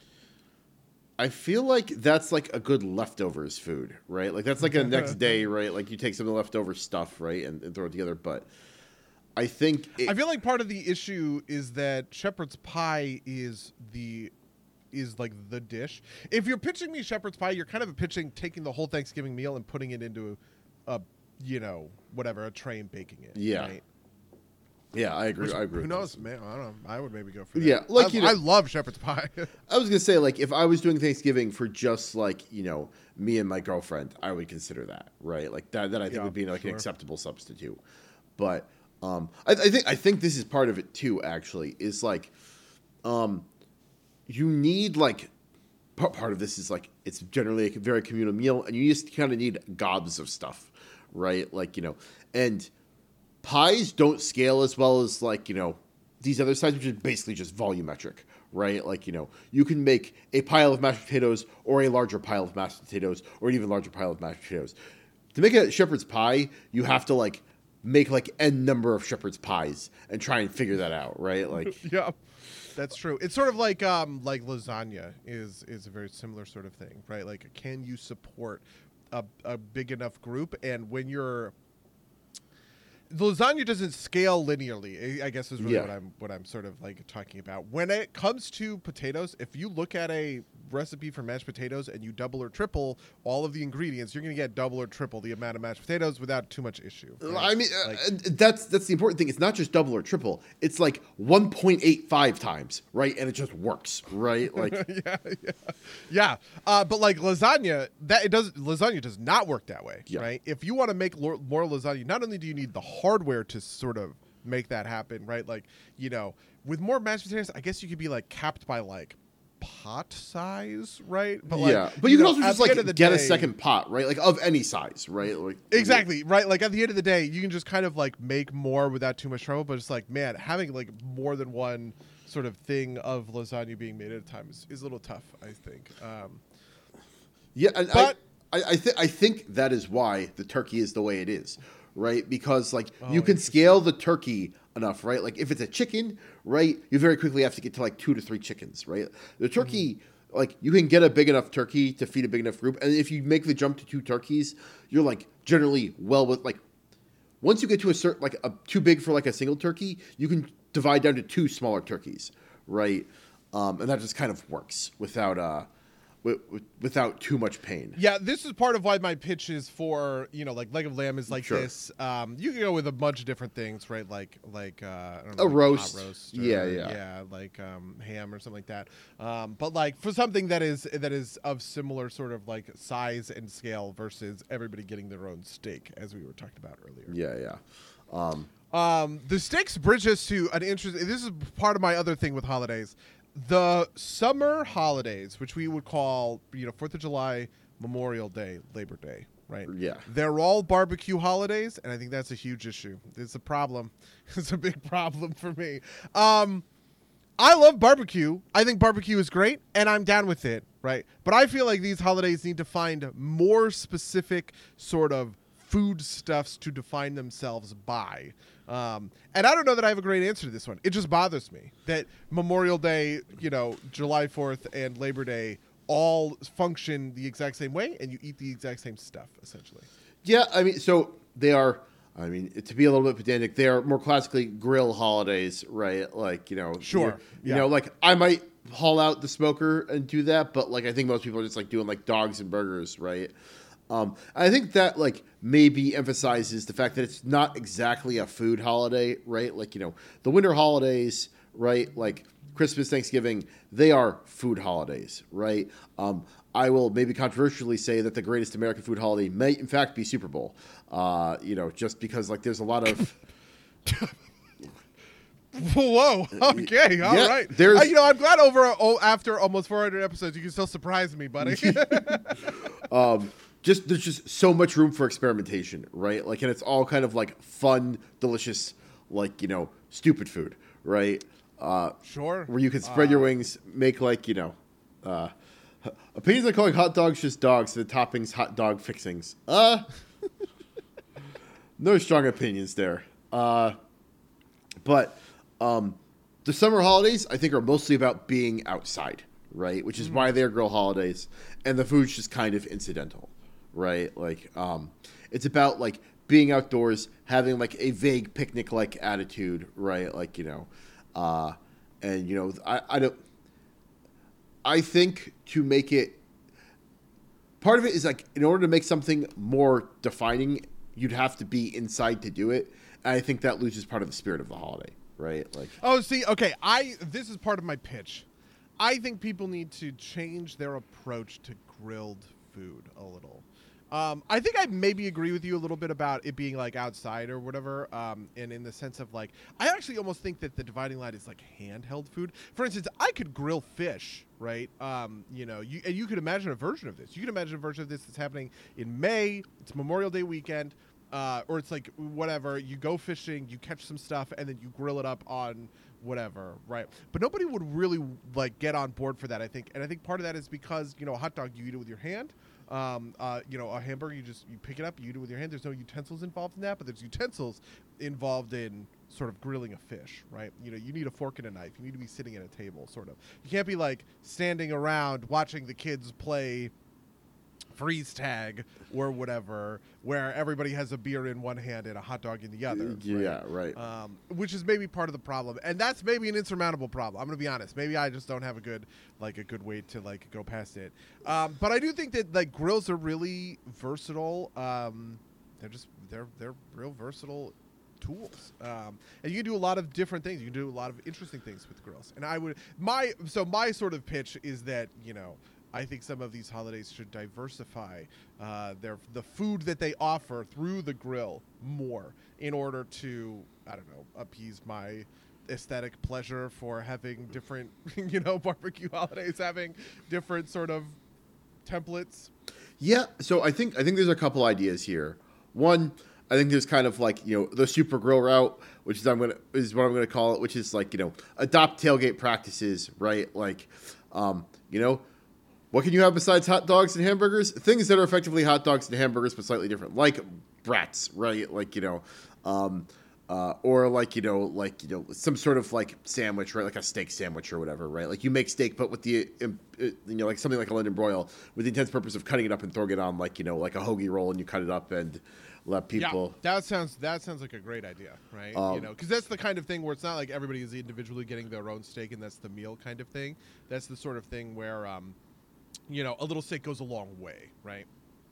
I feel like that's like a good leftovers food, right? Like that's like a next day, right? Like you take some of the leftover stuff, right, and, and throw it together. But I think it, I feel like part of the issue is that shepherd's pie is the is like the dish. If you're pitching me shepherd's pie, you're kind of pitching taking the whole Thanksgiving meal and putting it into a, a you know, whatever, a tray and baking it. Yeah. Right? Yeah, I agree. Which, I agree. Who knows, man? I don't know. I would maybe go for that. Yeah, like I, you know, I love shepherd's pie. I was gonna say, like, if I was doing Thanksgiving for just like you know me and my girlfriend, I would consider that, right? Like that. That I think Yeah, would be like sure. an acceptable substitute. But um, I, I think I think this is part of it too. Actually, is like, um, you need like part part of this is like it's generally a very communal meal, and you just kind of need gobs of stuff, right? Like you know, and pies don't scale as well as like, you know, these other sides, which is basically just volumetric, right? Like, you know, you can make a pile of mashed potatoes or a larger pile of mashed potatoes or an even larger pile of mashed potatoes. To make a shepherd's pie, you have to like make like n number of shepherd's pies and try and figure that out, right? Like, Yeah, that's true. It's sort of like um like lasagna is is a very similar sort of thing, right? Like, can you support a, a big enough group? And when you're the lasagna doesn't scale linearly, I guess is really Yeah. what I'm what I'm sort of like talking about. When it comes to potatoes, if you look at a recipe for mashed potatoes and you double or triple all of the ingredients, you're going to get double or triple the amount of mashed potatoes without too much issue. Right? I mean, Like- uh, that's that's the important thing. It's not just double or triple. It's like one point eight five times, right? And it just works, right? Like, yeah, yeah, yeah. Uh, but like lasagna, that it does lasagna does not work that way, Yeah. right? If you want to make lo- more lasagna, not only do you need the hardware to sort of make that happen, right? Like, you know, with more mashed potatoes, I guess you could be like capped by like pot size, right? But like, yeah, but you, can know, also at just the like end of the get a day- second pot, right? Like of any size, right? Like Exactly, right? Like at the end of the day, you can just kind of like make more without too much trouble. But it's like, man, having like more than one sort of thing of lasagna being made at a time is, is a little tough, I think. Um, Yeah, and But- I, I, I, th- I think that is why the turkey is the way it is, right? Because like Oh, you can interesting. scale the turkey enough, right? Like if it's a chicken, right, you very quickly have to get to like two to three chickens, right? The turkey, Mm-hmm. like you can get a big enough turkey to feed a big enough group, and if you make the jump to two turkeys, you're like generally well with like once you get to a certain like a too big for like a single turkey, you can divide down to two smaller turkeys, right? Um, and that just kind of works without uh, w- w- without too much pain. Yeah, this is part of why my pitch is for, you know, like leg of lamb is like Sure. this. Um, you can go with a bunch of different things, right? Like like uh, I don't know, A like roast. hot roast, Yeah, or- yeah. yeah, like um, ham or something like that. Um, but like for something that is that is of similar sort of like size and scale versus everybody getting their own steak, as we were talking about earlier. Yeah, yeah. Um, Um, the sticks bridge us to an interesting. This is part of my other thing with holidays. The summer holidays, which we would call, you know, Fourth of July, Memorial Day, Labor Day, right? Yeah. They're all barbecue holidays, and I think that's a huge issue. It's a problem. It's a big problem for me. Um, I love barbecue. I think barbecue is great, and I'm down with it, right? But I feel like these holidays need to find more specific sort of foodstuffs to define themselves by. Um, and I don't know that I have a great answer to this one. It just bothers me that Memorial Day, you know, July fourth and Labor Day all function the exact same way, and you eat the exact same stuff, essentially. yeah, I mean, so they are. I mean, to be a little bit pedantic, they are more classically grill holidays, right? Like you know, Sure, you're- You yeah. know, like I might haul out the smoker and do that, but like I think most people are just like doing like dogs and burgers, right? Um, I think that like maybe emphasizes the fact that it's not exactly a food holiday, right? Like you know, the winter holidays, right? Like Christmas, Thanksgiving, they are food holidays, right? Um, I will maybe controversially say that the greatest American food holiday may, in fact, be Super Bowl. Uh, you know, just because like there's a lot of. Whoa. Okay. All yeah, right. There's, uh, you know, I'm glad over oh, after almost four hundred episodes, you can still surprise me, buddy. um, just there's just so much room for experimentation, right? Like, and it's all kind of like fun, delicious, like you know, stupid food, right? Uh, sure. Where you can spread uh, your wings, make like you know, uh, opinions on calling hot dogs just dogs, the toppings hot dog fixings. Uh, no strong opinions there. Uh, but. Um, the summer holidays, I think, are mostly about being outside, right? Which is mm-hmm. why they're grill holidays, and the food's just kind of incidental, right? Like, um, it's about like being outdoors, having like a vague picnic-like attitude, right? Like, you know, uh, and you know, I, I don't. I think to make it, part of it is like in order to make something more defining, you'd have to be inside to do it, and I think that loses part of the spirit of the holiday. Right, like oh, see, okay, I this is part of my pitch. I think people need to change their approach to grilled food a little. Um, I think I maybe agree with you a little bit about it being like outside or whatever, um, and in the sense of like, I actually almost think that the dividing line is like handheld food. For instance, I could grill fish, right? Um, you know, you and you could imagine a version of this. You could imagine a version of this that's happening in May. It's Memorial Day weekend. Uh, or it's like whatever, you go fishing, you catch some stuff, and then you grill it up on whatever, right? But nobody would really like get on board for that, I think. And I think part of that is because, you know, a hot dog, you eat it with your hand. Um, uh, you know, a hamburger, you just you pick it up, you eat it with your hand. There's no utensils involved in that, but there's utensils involved in sort of grilling a fish, right? You know, you need a fork and a knife. You need to be sitting at a table, sort of. You can't be like standing around watching the kids play freeze tag or whatever, where everybody has a beer in one hand and a hot dog in the other. Yeah, right. right. Um, which is maybe part of the problem, and that's maybe an insurmountable problem. I'm gonna be honest. Maybe I just don't have a good, like, a good way to like go past it. Um, but I do think that like grills are really versatile. Um, they're just they're they're real versatile tools, um, and you can do a lot of different things. You can do a lot of interesting things with grills. And I would my so my sort of pitch is that you know. I think some of these holidays should diversify uh, their the food that they offer through the grill more in order to, I don't know, appease my aesthetic pleasure for having different, you know, barbecue holidays, having different sort of templates. Yeah, so I think I think there's a couple ideas here. One, I think there's kind of like, you know, the super grill route, which is I'm gonna is what I'm gonna call it, which is like, you know, adopt tailgate practices, right? Like, um, you know. What can you have besides hot dogs and hamburgers? Things that are effectively hot dogs and hamburgers, but slightly different, like brats, right? Like, you know, um, uh, or like, you know, like, you know, some sort of like sandwich, right? Like a steak sandwich or whatever, right? Like you make steak, but with the, uh, you know, like something like a London broil with the intense purpose of cutting it up and throwing it on like, you know, like a hoagie roll, and you cut it up and let people. Yeah, that sounds, that sounds like a great idea, right? Um, you know, because that's the kind of thing where it's not like everybody is individually getting their own steak and that's the meal kind of thing. That's the sort of thing where, um, you know, a little steak goes a long way, right?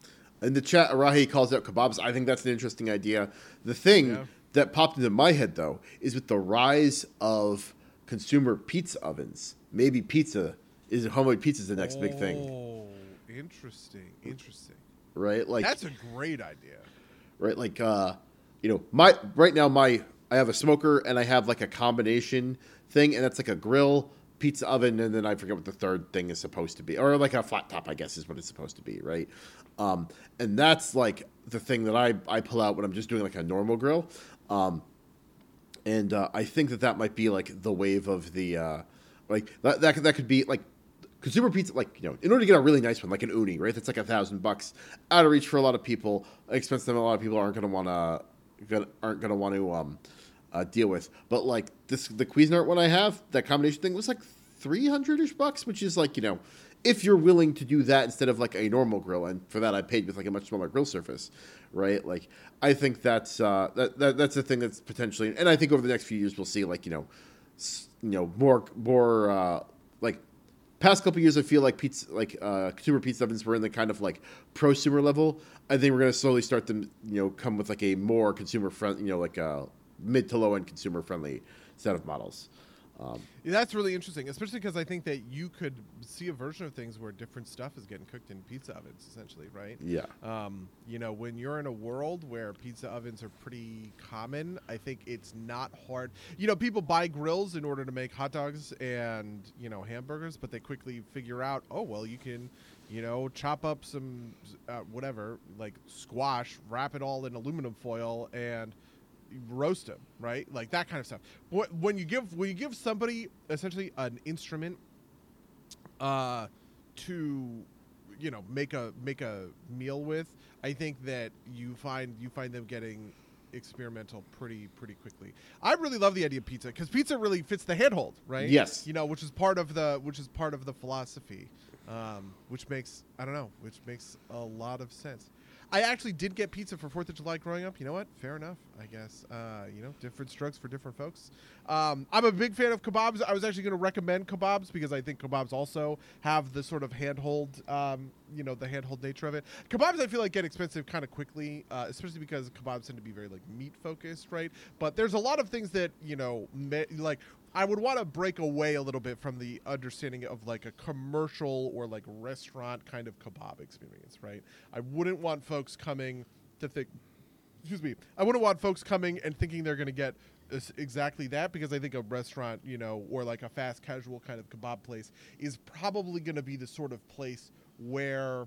In the chat, Arahi calls out kebabs. I think that's an interesting idea. The thing yeah. that popped into my head, though, is with the rise of consumer pizza ovens. Maybe pizza is homemade pizza is the next oh, big thing. Oh, interesting, interesting. Right, like that's a great idea. Right, like uh, you know, my right now my I have a smoker and I have like a combination thing, and that's like a grill, pizza oven, and then I forget what the third thing is supposed to be, or like a flat top, I guess is what it's supposed to be, right? Um, and that's like the thing that I, I pull out when I'm just doing like a normal grill. Um, and uh, I think that that might be like the wave of the, uh, like that, that, could, that could be like consumer pizza, like, you know, in order to get a really nice one, like an uni, right? That's like a thousand bucks out of reach for a lot of people, expensive that a lot of people aren't going to want to, aren't going to want to, um, Uh, deal with. But like this, the Cuisinart one I have, that combination thing was like three hundred ish bucks, which is like, you know, if you're willing to do that instead of like a normal grill, and for that I paid with like a much smaller grill surface, right? Like I think that's uh, that, that that's a thing that's potentially, and I think over the next few years we'll see like, you know, s- you know more more uh, like past couple of years I feel like pizza like uh, consumer pizza ovens were in the kind of like prosumer level. I think we're going to slowly start to, you know, come with like a more consumer friendly, you know, like a mid to low end consumer friendly set of models. Um, Yeah, that's really interesting, especially because I think that you could see a version of things where different stuff is getting cooked in pizza ovens, essentially, right? yeah. Um, you know, when you're in a world where pizza ovens are pretty common, I think it's not hard. You know, people buy grills in order to make hot dogs and, you know, hamburgers, but they quickly figure out, oh, well, you can, you know, chop up some, uh, whatever, like squash, wrap it all in aluminum foil, and roast them, right? Like that kind of stuff. When you give when you give somebody essentially an instrument uh, to, you know, make a make a meal with, I think that you find you find them getting experimental pretty pretty quickly. I really love the idea of pizza because pizza really fits the handhold, right? Yes. You know, which is part of the which is part of the philosophy, um, which makes I don't know, which makes a lot of sense. I actually did get pizza for fourth of July growing up. You know what? Fair enough, I guess. Uh, you know, different strokes for different folks. Um, I'm a big fan of kebabs. I was actually going to recommend kebabs because I think kebabs also have the sort of handhold, um, you know, the handhold nature of it. Kebabs, I feel like, get expensive kind of quickly, uh, especially because kebabs tend to be very, like, meat-focused, right? But there's a lot of things that, you know, me- like... I would want to break away a little bit from the understanding of like a commercial or like restaurant kind of kebab experience, right? I wouldn't want folks coming to think, excuse me, I wouldn't want folks coming and thinking they're going to get exactly that, because I think a restaurant, you know, or like a fast casual kind of kebab place is probably going to be the sort of place where,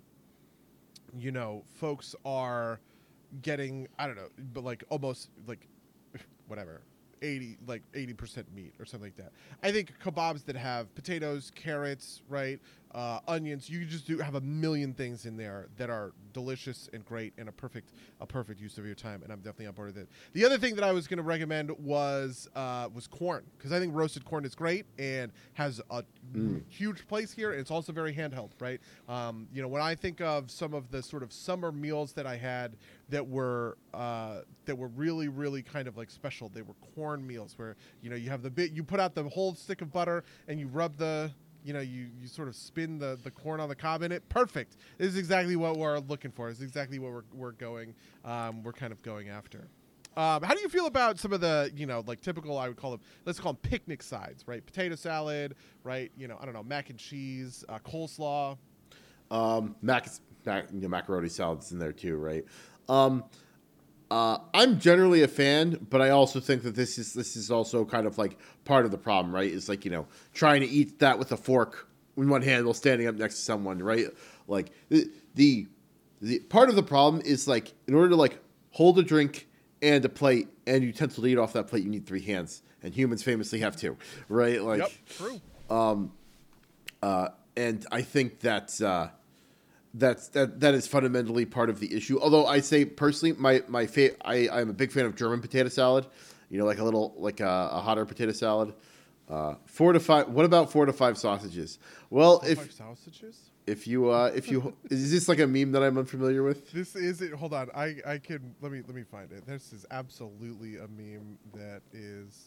you know, folks are getting, I don't know, but like almost like whatever. eighty like eighty percent meat or something like that. I think kebabs that have potatoes, carrots, right, uh, onions, you just do have a million things in there that are delicious and great and a perfect a perfect use of your time, and I'm definitely on board with it. The other thing that I was going to recommend was uh, was corn, because I think roasted corn is great and has a mm. huge place here, and it's also very handheld, right? Um, you know, when I think of some of the sort of summer meals that I had that were uh, that were really, really kind of like special, they were corn meals where, you know, you have the bit, you put out the whole stick of butter and you rub the, you know, you, you sort of spin the, the corn on the cob in it. Perfect. This is exactly what we're looking for. It's exactly what we're, we're going, um, we're kind of going after. Um, how do you feel about some of the, you know, like typical, I would call them, let's call them picnic sides, right? Potato salad, right? You know, I don't know, mac and cheese, uh, coleslaw. Um, mac, mac, you know, macaroni salad's in there too, right? Um, Uh, I'm generally a fan, but I also think that this is this is also kind of like part of the problem, right? It's like, you know, trying to eat that with a fork in one hand while standing up next to someone, right? Like the the, the part of the problem is like, in order to like hold a drink and a plate and utensil to eat off that plate, you need three hands, and humans famously have two, right? Like, yep, true. Um, uh, and I think that. Uh, That's that. That is fundamentally part of the issue. Although I say personally, my my fa- I I'm a big fan of German potato salad. You know, like a little like a, a hotter potato salad. Uh, four to five. What about four to five sausages? Well, four if five sausages, if you uh, if you is this like a meme that I'm unfamiliar with? this is it. Hold on, I I can let me let me find it. This is absolutely a meme that is.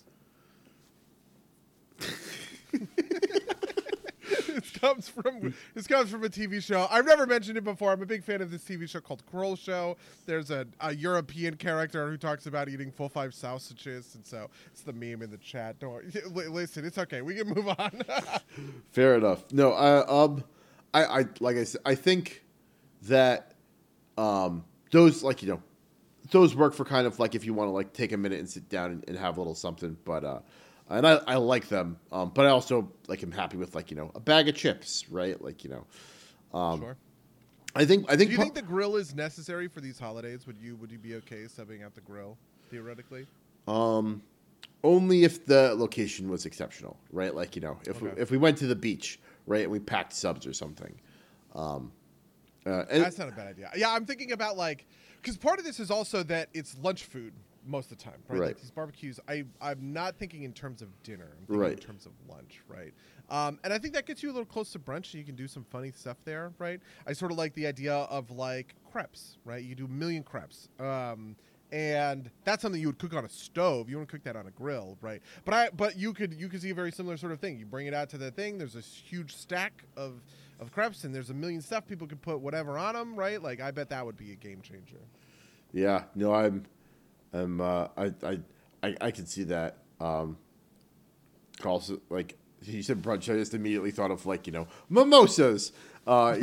This comes from this comes from a T V show. I've never mentioned it before. I'm a big fan of this T V show called Kroll Show. There's a, a European character who talks about eating full five sausages, and so it's the meme in the chat. Don't worry. Listen, it's okay. We can move on. Fair enough. No, I um, I, I like I said, I think that um, those like you know, those work for kind of like if you want to like take a minute and sit down and, and have a little something, but uh. And I, I like them, um, but I also like am happy with like you know a bag of chips, right? Like you know, um, sure. I think I think. Do you think the grill is necessary for these holidays? Would you would you be okay subbing out the grill theoretically? Um, only if the location was exceptional, right? Like you know, if Okay. we, if we went to the beach, right, and we packed subs or something. Um, uh, and That's not a bad idea. Yeah, I'm thinking about like because part of this is also that it's lunch food most of the time, right? Right. Like these barbecues, I, I'm not thinking in terms of dinner. I'm thinking Right. in terms of lunch, right? Um, and I think that gets you a little close to brunch, and you can do some funny stuff there, right? I sort of like the idea of like crepes, right? You do a million crepes. Um, and that's something you would cook on a stove. You want to cook that on a grill, right? But I, but you could you could see a very similar sort of thing. You bring it out to the thing. There's this huge stack of of crepes, and there's a million stuff. People could put whatever on them, right? Like I bet that would be a game changer. Yeah, no, I'm, I'm, uh, I, I, I, I can see that. Um, Also, like you said, brunch. I just immediately thought of like you know mimosas. Uh,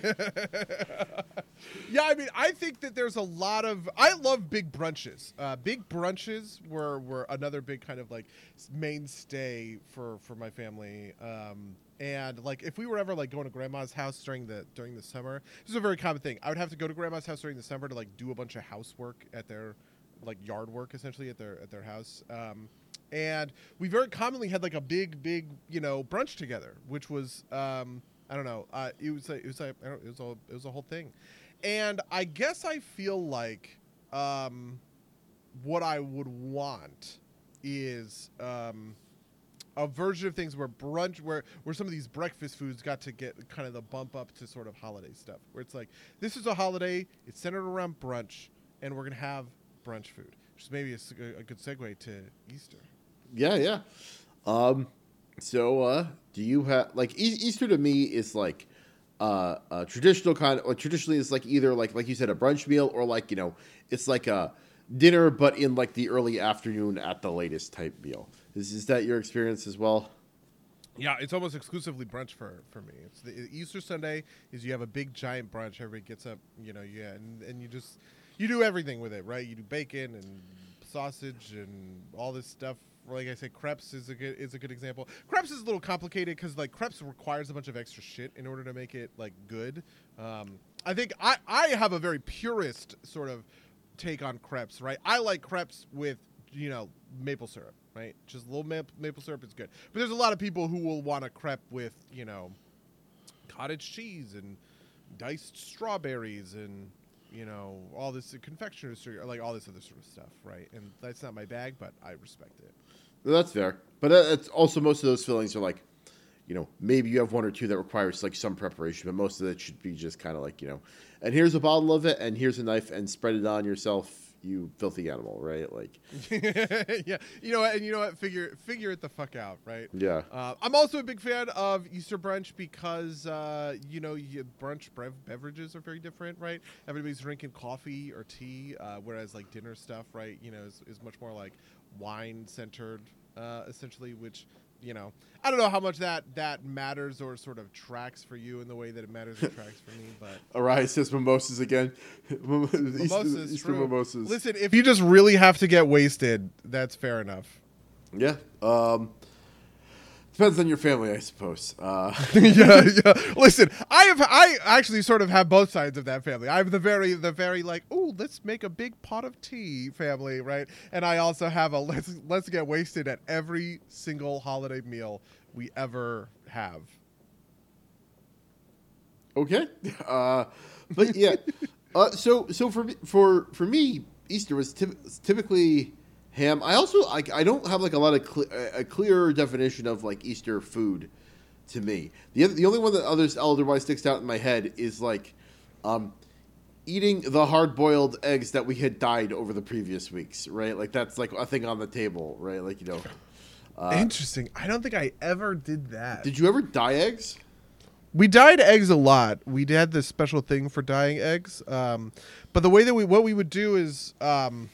yeah, I mean, I think that there's a lot of. I love big brunches. Uh, big brunches were, were another big kind of like mainstay for, for my family. Um, and like, if we were ever like going to grandma's house during the during the summer, this is a very common thing. I would have to go to grandma's house during the summer to like do a bunch of housework at their like yard work essentially at their at their house. Um, and we very commonly had like a big big you know brunch together, which was. Um, I don't know. Uh, it was like, it was like, I don't, it was a it was a whole thing, and I guess I feel like um, what I would want is um, a version of things where brunch, where where some of these breakfast foods got to get kind of the bump up to sort of holiday stuff, where it's like this is a holiday, it's centered around brunch, and we're gonna have brunch food, which is maybe a, a good segue to Easter. Yeah, yeah. Um, So, uh, do you have like e- Easter to me is like uh, a traditional kind of like traditionally it's like either like like you said a brunch meal or like you know it's like a dinner but in like the early afternoon at the latest type meal. Is is that your experience as well? Yeah, it's almost exclusively brunch for, for me. It's the Easter Sunday is you have a big giant brunch. Everybody gets up, you know, yeah, and, and you just you do everything with it, right? You do bacon and sausage and all this stuff. Like I said, crepes is a good is a good example. Crepes is a little complicated because like crepes requires a bunch of extra shit in order to make it like good. Um, I think I, I have a very purist sort of take on crepes, right? I like crepes with you know maple syrup, right? Just a little ma- maple syrup is good. But there's a lot of people who will want a crepe with you know cottage cheese and diced strawberries and you know all this confectioner's sugar, like all this other sort of stuff, right? And that's not my bag, but I respect it. Well, that's fair, but uh, it's also most of those fillings are like, you know, maybe you have one or two that requires like some preparation, but most of it should be just kind of like you know, and here's a bottle of it, and here's a knife, and spread it on yourself, you filthy animal, right? Like, yeah, you know what, and you know what, figure figure it the fuck out, right? yeah. Uh, I'm also a big fan of Easter brunch because uh, you know, you, brunch brev- beverages are very different, right? Everybody's drinking coffee or tea, uh, whereas like dinner stuff, right, you know, is, is much more like wine centered, uh, essentially, which. You know, I don't know how much that, that matters or sort of tracks for you in the way that it matters or tracks for me, but... Arise says mimosas again. Mimosas, Easter, Easter true. mimosas. Listen, if you just really have to get wasted, that's fair enough. Yeah. Um, depends on your family, I suppose. Uh. yeah, yeah. Listen, I have, I actually sort of have both sides of that family. I have the very, the very like, ooh, let's make a big pot of tea family, right? And I also have a let's let's get wasted at every single holiday meal we ever have. Okay. Uh, but yeah. uh, so so for me, for for me, Easter was typ- typically ham. I also like I don't have like a lot of cl- a clear definition of like Easter food to me. The other, the only one that others otherwise sticks out in my head is like um, eating the hard boiled eggs that we had dyed over the previous weeks, right? Like that's like a thing on the table, right? Like you know. Uh, Interesting. I don't think I ever did that. Did you ever dye eggs? We dyed eggs a lot. We had this special thing for dyeing eggs. Um, but the way that we what we would do is. Um,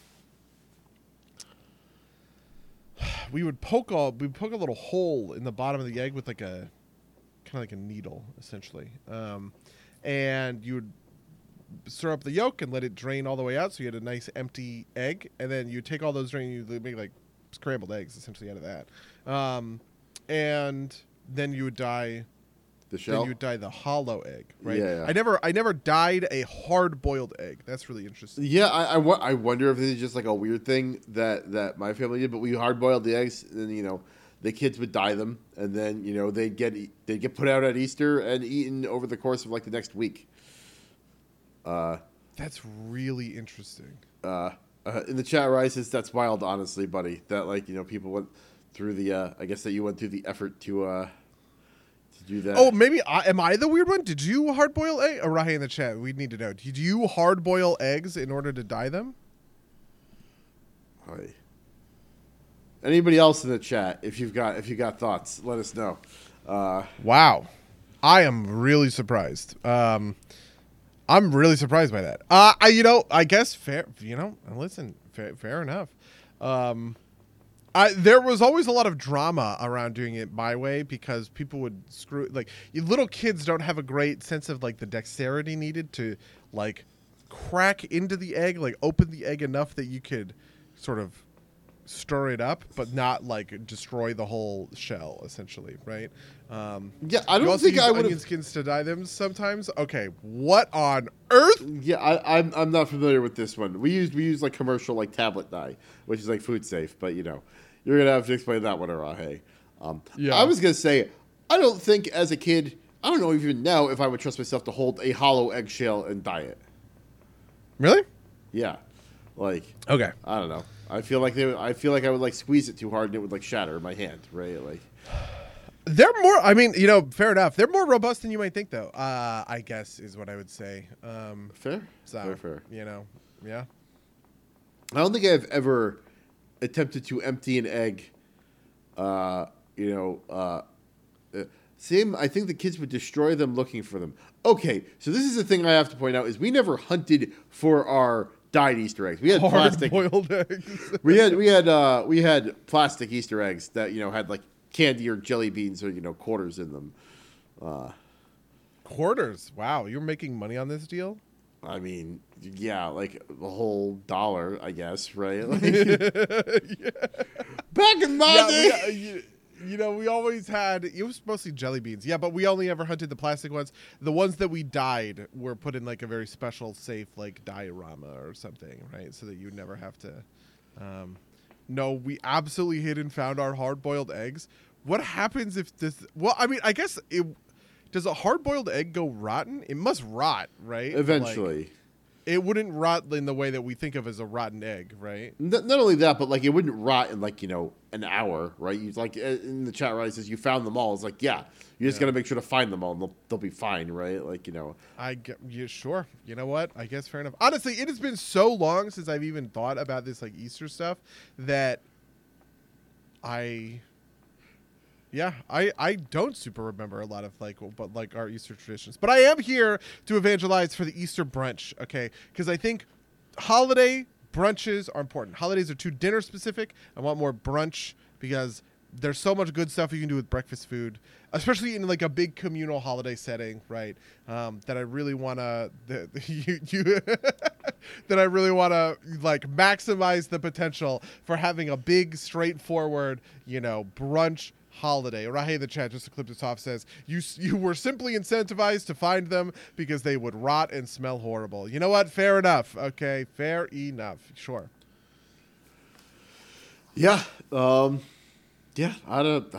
We would poke a we would poke a little hole in the bottom of the egg with like a kind of like a needle, essentially, um, and you would stir up the yolk and let it drain all the way out, so you had a nice empty egg, and then you take all those drain, you make like scrambled eggs essentially out of that, um, and then you would dye. The shell? Then you dye the hollow egg, right? Yeah, yeah. I never, I never dyed a hard-boiled egg. That's really interesting. Yeah, I, I, wo- I wonder if this is just like a weird thing that, that my family did. But we hard boiled the eggs, and then you know, the kids would dye them, and then you know they'd get they'd get put out at Easter and eaten over the course of like the next week. Uh, That's really interesting. uh, uh, in the chat, Rise says that's wild, honestly, buddy. That like you know people went through the uh, I guess that you went through the effort to. Uh, Do that. Oh, maybe I, am I the weird one? Did you hard boil egg? Arahi in the chat, we need to know. Did you hard boil eggs in order to dye them? Hi. Anybody else in the chat? If you've got if you got thoughts, let us know. Uh, Wow, I am really surprised. Um, I'm really surprised by that. Uh, I you know I guess fair. You know, listen, fair, fair enough. Um, I, there was always a lot of drama around doing it my way because people would screw like you, little kids don't have a great sense of like the dexterity needed to like crack into the egg, like open the egg enough that you could sort of stir it up, but not like destroy the whole shell, essentially, right? Um, Yeah, I you don't also think use I would onion have. skins to dye them sometimes. Okay, what on earth? Yeah, I, I'm I'm not familiar with this one. We use we use like commercial like tablet dye, which is like food safe, but you know, you're gonna have to explain that one, Arahe. Um, Yeah. I was gonna say, I don't think as a kid, I don't know even now if I would trust myself to hold a hollow eggshell and dye it. Really? Yeah, like Okay. I don't know. I feel like they. Would, I feel like I would like squeeze it too hard and it would like shatter in my hand, right? Like. They're more. I mean, you know, fair enough. They're more robust than you might think, though. Uh, I guess is what I would say. Um, Fair, so, fair, fair. You know, yeah. I don't think I've ever attempted to empty an egg. Uh, you know, uh, uh, same. I think the kids would destroy them looking for them. Okay, so this is the thing I have to point out: is we never hunted for our dyed Easter eggs. We had plastic. Hard-boiled eggs. we had we had uh, we had plastic Easter eggs that you know had like candy or jelly beans or you know quarters in them. Uh, Quarters. Wow, you're making money on this deal. I mean, yeah, like a whole dollar, I guess, right? Like, Yeah. back in my Yeah, day. we, uh, you, you know, we always had, it was mostly jelly beans. Yeah, but we only ever hunted the plastic ones. The ones that we dyed were put in like a very special, safe, like diorama or something, right? So that you would never have to. Um, no, we absolutely hid and found our hard boiled eggs. What happens if this, well, I mean, I guess it, does a hard boiled egg go rotten? It must rot, right? Eventually. Like, it wouldn't rot in the way that we think of as a rotten egg, right? N- not only that, but like it wouldn't rot in like you know an hour, right? You like uh, in the chat, right? It says you found them all. It's like yeah, you just Yeah. gotta make sure to find them all, and they'll they'll be fine, right? Like you know. I get, yeah, sure. You know what? I guess fair enough. Honestly, it has been so long since I've even thought about this like Easter stuff that I, yeah, I I don't super remember a lot of like but like our Easter traditions. But I am here to evangelize for the Easter brunch, okay? Because I think holiday brunches are important. Holidays are too dinner specific. I want more brunch because there's so much good stuff you can do with breakfast food, especially in like a big communal holiday setting, right? Um, that I really want to you, you that I really want to like maximize the potential for having a big, straightforward, you know, brunch holiday. Rahe the chat, just to clip this off, says you you were simply incentivized to find them because they would rot and smell horrible. You know what? Fair enough. Okay, fair enough. Sure. Yeah. Um. Yeah. I don't.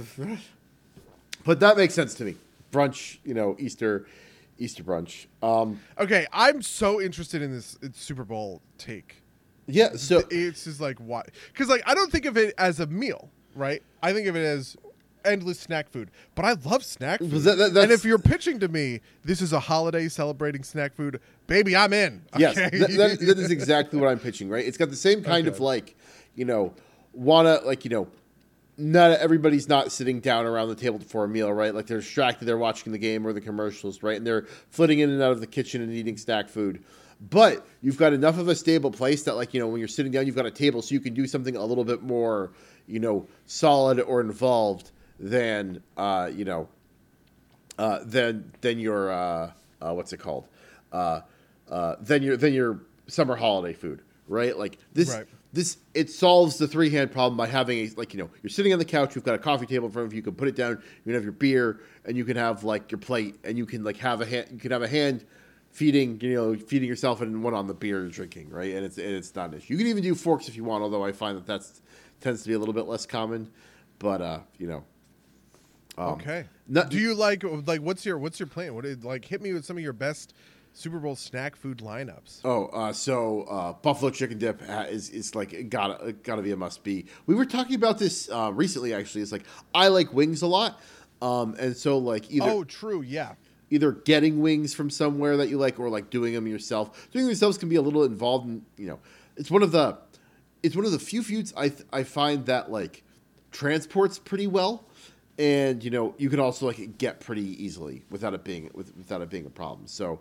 But that makes sense to me. Brunch. You know, Easter. Easter brunch. Um. Okay, I'm so interested in this uh, Super Bowl take. Yeah. So It's just like why? Because like I don't think of it as a meal, right? I think of it as endless snack food. But I love snack food. That- that- and that's- if you're pitching to me, this is a holiday celebrating snack food, baby, I'm in. yes, Okay? that, that, that is exactly what I'm pitching. Right. It's got the same kind Okay. of like, you know, wanna like you know. Not everybody's not sitting down around the table for a meal, right? Like they're distracted, they're watching the game or the commercials, right? And they're flitting in and out of the kitchen and eating snack food. But you've got enough of a stable place that, like, you know, when you're sitting down, you've got a table so you can do something a little bit more, you know, solid or involved than, uh, you know, uh, than than your uh, uh, what's it called? Uh, uh, than your than your summer holiday food, right? Like this. Right. This it solves the three hand problem by having a like you know you're sitting on the couch, you've got a coffee table in front of you, you can put it down, you can have your beer, and you can have like your plate, and you can like have a hand, you can have a hand feeding you know feeding yourself and one on the beer you're drinking, right? And it's and it's not an issue. You can even do forks if you want, although I find that that's tends to be a little bit less common, but uh you know. Um, Okay. not- Do you like like what's your what's your plan? What is, like hit me with some of your best Super Bowl snack food lineups. Oh, uh, so uh, buffalo chicken dip ha- is is like gotta gotta be a must be. We were talking about this uh, recently. Actually, it's like I like wings a lot, um, and so like either Oh, true. Yeah. either getting wings from somewhere that you like or like doing them yourself. Doing them yourselves can be a little involved in you know. It's one of the it's one of the few foods I th- I find that like transports pretty well, and you know you can also like get pretty easily without it being with, without it being a problem. So.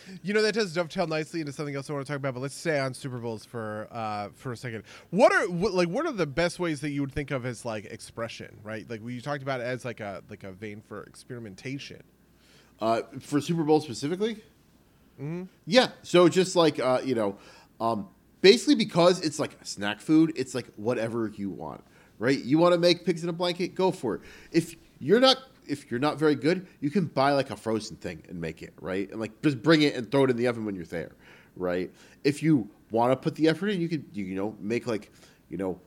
You know, that does dovetail nicely into something else I want to talk about, but let's stay on Super Bowls for uh, for a second. What are what, like what are the best ways that you would think of as like expression, right? Like we talked about it as like a like a vein for experimentation. Uh, for Super Bowl specifically? Mm-hmm. Yeah. So just like, uh, you know, um, basically because it's like snack food, it's like whatever you want, right? You want to make pigs in a blanket? Go for it. If you're not if you're not very good, you can buy like a frozen thing and make it, right? And like just bring it and throw it in the oven when you're there, right? If you want to put the effort in, you could, you, you know, make like, you know,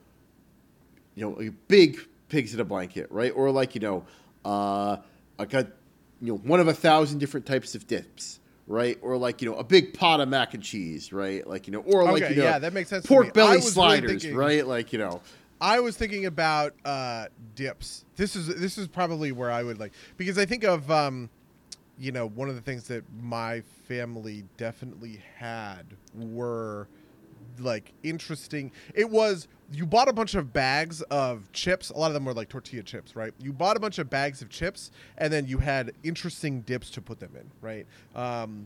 you know, a big pigs in a blanket, right? Or like, you know, uh, like a, you know, one of a thousand different types of dips, right? Or like, you know, a big pot of mac and cheese, right? Like, you know, or like, Okay, you know, yeah, that makes sense to me. pork I belly was really sliders, thinking- right? Like, you know, I was thinking about uh, dips. This is this is probably where I would like, because I think of um, you know, one of the things that my family definitely had were like interesting. It was you bought a bunch of bags of chips. A lot of them were like tortilla chips, right? You bought a bunch of bags of chips, and then you had interesting dips to put them in, right? Um,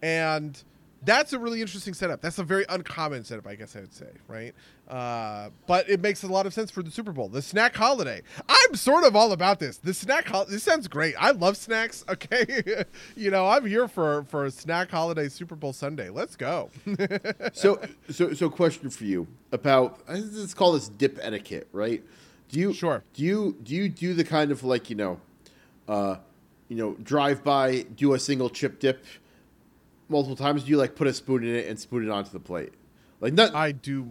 and that's a really interesting setup. That's a very uncommon setup, I guess I would say, right? Uh, but it makes a lot of sense for the Super Bowl. The snack holiday. I'm sort of all about this. The snack holiday. This sounds great. I love snacks. Okay, you know, I'm here for for a snack holiday Super Bowl Sunday. Let's go. so, so, so question for you about, let's call this dip etiquette, right? Do you, Sure. do you, do you do the kind of like, you know, uh, you know, drive by, do a single chip dip multiple times? Do you like put a spoon in it and spoon it onto the plate? Like not. I do.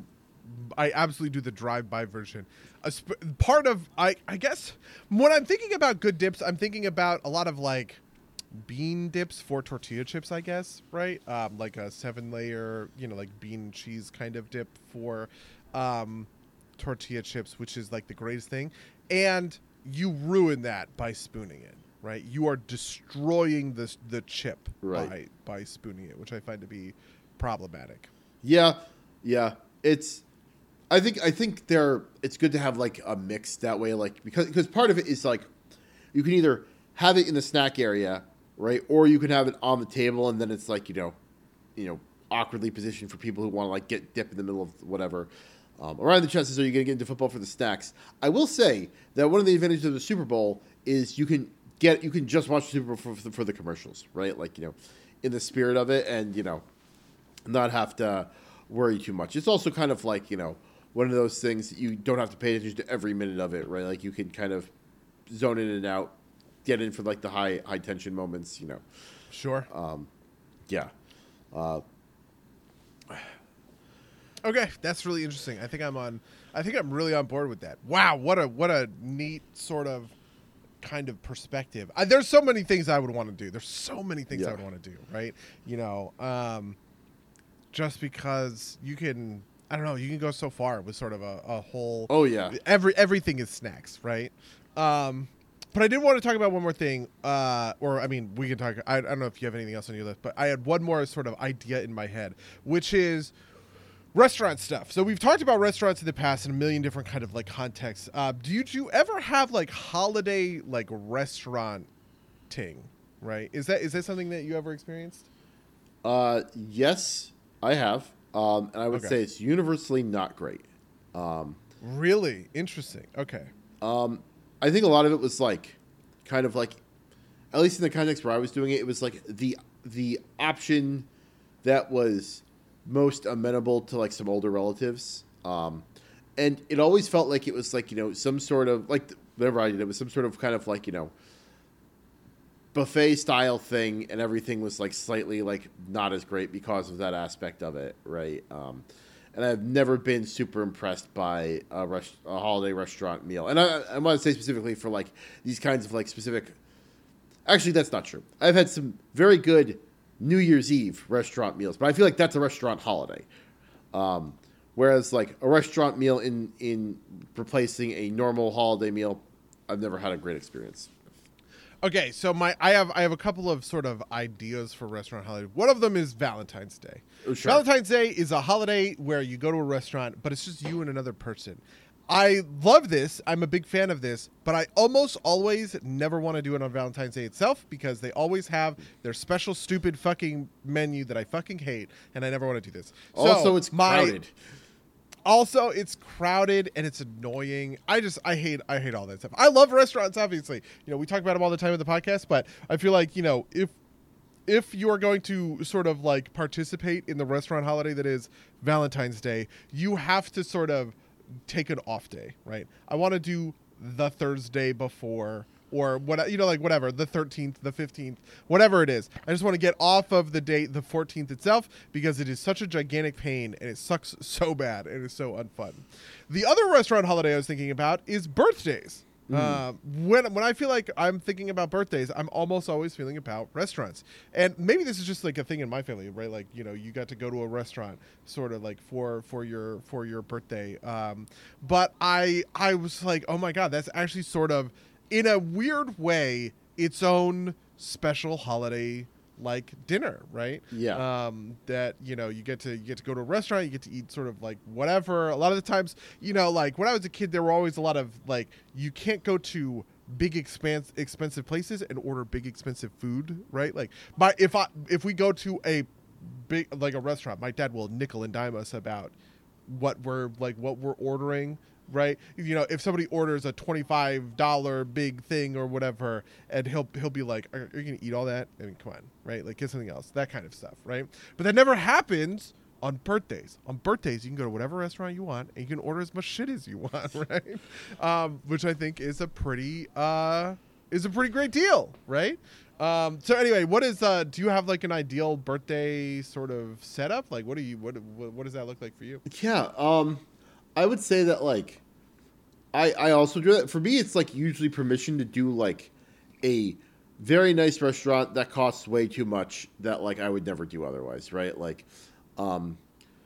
I absolutely do the drive-by version. A sp- part of I, I guess when I'm thinking about good dips, I'm thinking about a lot of like bean dips for tortilla chips. I guess right, um, like a seven-layer, you know, like bean and cheese kind of dip for um, tortilla chips, which is like the greatest thing. And you ruin that by spooning it. Right, you are destroying the the chip Right. by by spooning it, which I find to be problematic. Yeah, yeah. It's. I think I think there. It's good to have like a mix that way, like because because part of it is like you can either have it in the snack area, right, or you can have it on the table, and then it's like you know, you know, awkwardly positioned for people who want to like get dip in the middle of whatever. Um, around the chances are you going to get into football for the snacks. I will say that one of the advantages of the Super Bowl is you can get you can just watch the Super Bowl for, for, for the commercials, right? Like you know, in the spirit of it, and you know, not have to worry too much. It's also kind of like you know. One of those things that you don't have to pay attention to every minute of it, right? Like you can kind of zone in and out, get in for like the high high tension moments, you know. Sure. Um, yeah. Uh, Okay, that's really interesting. I think I'm on. I think I'm really on board with that. Wow, what a what a neat sort of kind of perspective. I, there's so many things I would want to do. There's so many things Yeah. I would want to do. Right? You know, um, just because you can. I don't know. You can go so far with sort of a, a whole. oh yeah. Every everything is snacks, right? Um, but I did want to talk about one more thing. Uh, or I mean, we can talk. I, I don't know if you have anything else on your list, but I had one more sort of idea in my head, which is restaurant stuff. So we've talked about restaurants in the past in a million different kind of like contexts. Uh, do you do you ever have like holiday like restaurant ting? Right? Is that is that something that you ever experienced? Uh, yes, I have, um, and I would Okay. say it's universally not great. Um, Really interesting. Okay. Um, I think a lot of it was like, kind of like, at least in the context where I was doing it, it was like the the option that was most amenable to like some older relatives, um, and it always felt like it was like you know some sort of like whatever I did, it was some sort of kind of like you know buffet style thing, and everything was like slightly like not as great because of that aspect of it, right? Um, and I've never been super impressed by a, res- a holiday restaurant meal. And I, I want to say specifically for like these kinds of like specific. Actually, that's not true. I've had some very good New Year's Eve restaurant meals, but I feel like that's a restaurant holiday. Um, whereas like a restaurant meal in in replacing a normal holiday meal, I've never had a great experience. Okay, so my I have I have a couple of sort of ideas for restaurant holiday. One of them is Valentine's Day. Oh, sure. Valentine's Day is a holiday where you go to a restaurant, but it's just you and another person. I love this. I'm a big fan of this, but I almost always never want to do it on Valentine's Day itself because they always have their special stupid fucking menu that I fucking hate, and I never want to do this. Also, so it's my, crowded. Also, it's crowded and it's annoying. I just I hate I hate all that stuff. I love restaurants, obviously. You know, we talk about them all the time in the podcast, but I feel like, you know, if if you are going to sort of like participate in the restaurant holiday that is Valentine's Day, you have to sort of take an off day, right? I want to do the Thursday before or what, you know, like whatever, the thirteenth, the fifteenth, whatever it is. I just want to get off of the date, the fourteenth itself, because it is such a gigantic pain and it sucks so bad and it's so unfun. The other restaurant holiday I was thinking about is birthdays. Mm. Uh, when when I feel like I'm thinking about birthdays, I'm almost always feeling about restaurants. And maybe this is just like a thing in my family, right? Like, you know, you got to go to a restaurant sort of like for for your for your birthday. Um, but I I was like, oh my God, that's actually sort of, in a weird way, its own special holiday like dinner, right? Yeah. Um, that, you know, you get to you get to go to a restaurant, you get to eat sort of like whatever. A lot of the times, you know, like when I was a kid, there were always a lot of like, you can't go to big expanse expensive places and order big expensive food, right? Like, my if I if we go to a big like a restaurant, my dad will nickel and dime us about what we're like what we're ordering. Right, you know, if somebody orders a twenty-five dollar big thing or whatever, and he'll he'll be like, "Are, are you gonna eat all that?" I mean, come on, right? Like, get something else, that kind of stuff, right? But that never happens on birthdays. On birthdays, you can go to whatever restaurant you want, and you can order as much shit as you want, right? Um, which I think is a pretty uh, is a pretty great deal, right? Um, so anyway, what is uh, do you have like an ideal birthday sort of setup? Like, what do you what what, what does that look like for you? Yeah. Um. I would say that, like, I I also do that. For me, it's, like, usually permission to do, like, a very nice restaurant that costs way too much that, like, I would never do otherwise, right? Like, um,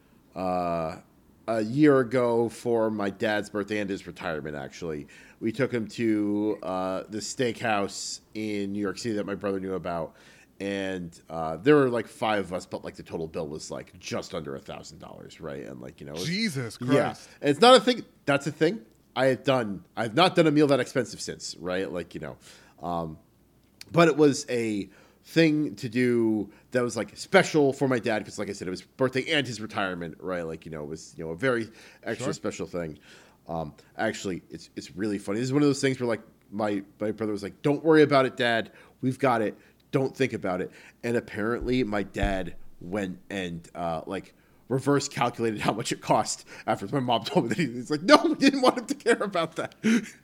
uh, a year ago for my dad's birthday and his retirement, actually, we took him to uh, the steakhouse in New York City that my brother knew about. And uh, there were like five of us, but like the total bill was like just under a thousand dollars, right? And like, you know, Jesus Christ. Yeah, and it's not a thing. That's a thing. I have done. I've not done a meal that expensive since, right? Like, you know, um, but it was a thing to do that was like special for my dad because, like I said, it was birthday and his retirement, right? Like, you know, it was, you know, a very extra sure. special thing. Um, actually, it's it's really funny. This is one of those things where like my my brother was like, "Don't worry about it, Dad. We've got it. Don't think about it." And apparently my dad went and uh, like reverse calculated how much it cost after my mom told me that. He's like, no, we didn't want him to care about that.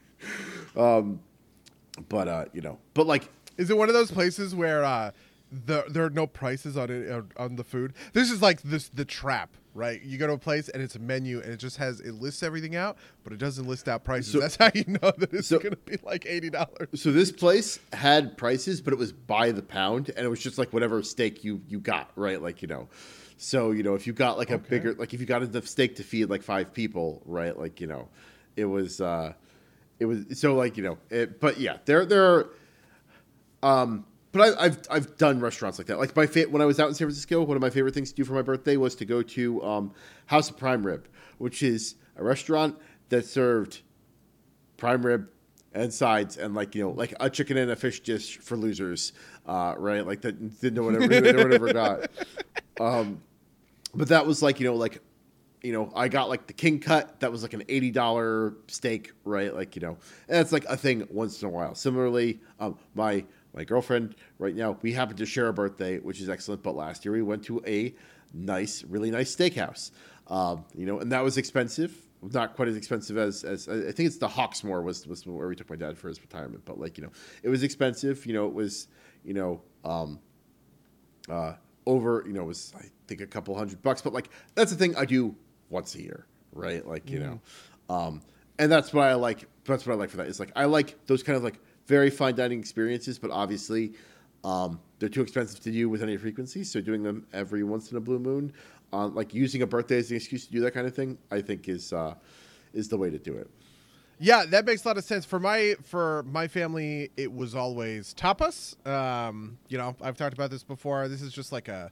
um, but, uh, you know, but like. Is it one of those places where uh, the, there are no prices on it, on the food? This is like this the trap, right? You go to a place and it's a menu and it just has, it lists everything out, but it doesn't list out prices. So, that's how you know that it's so, going to be like eighty dollars. So this place had prices, but it was by the pound, and it was just like whatever steak you, you got, right? Like, you know, so, you know, if you got like a okay. bigger, like if you got enough steak to feed like five people, right? Like, you know, it was, uh, it was, so like, you know, it, but yeah, there, there are, um, But I, I've I've done restaurants like that. Like my fa- when I was out in San Francisco, one of my favorite things to do for my birthday was to go to um, House of Prime Rib, which is a restaurant that served prime rib and sides and like you know like a chicken and a fish dish for losers, uh, right? Like that didn't know whatever didn't know whatever got. Um, but that was like you know like you know I got like the king cut. That was like an eighty dollar steak, right? Like you know, and it's like a thing once in a while. Similarly, um, my My girlfriend right now, we happen to share a birthday, which is excellent. But last year we went to a nice, really nice steakhouse, um, you know, and that was expensive. Not quite as expensive as, as I think it's the Hawksmoor was, was where we took my dad for his retirement. But like, you know, it was expensive. You know, it was, you know, um, uh, over, you know, it was, I think a couple hundred bucks. But like, that's the thing I do once a year, right? Like, you mm. know, um, and that's what I like. That's what I like for that. It's like, I like those kind of like, very fine dining experiences, but obviously um, they're too expensive to do with any frequency. So doing them every once in a blue moon, uh, like using a birthday as an excuse to do that kind of thing, I think is uh, is the way to do it. Yeah, that makes a lot of sense. For my for my family, it was always tapas. Um, you know, I've talked about this before. This is just like a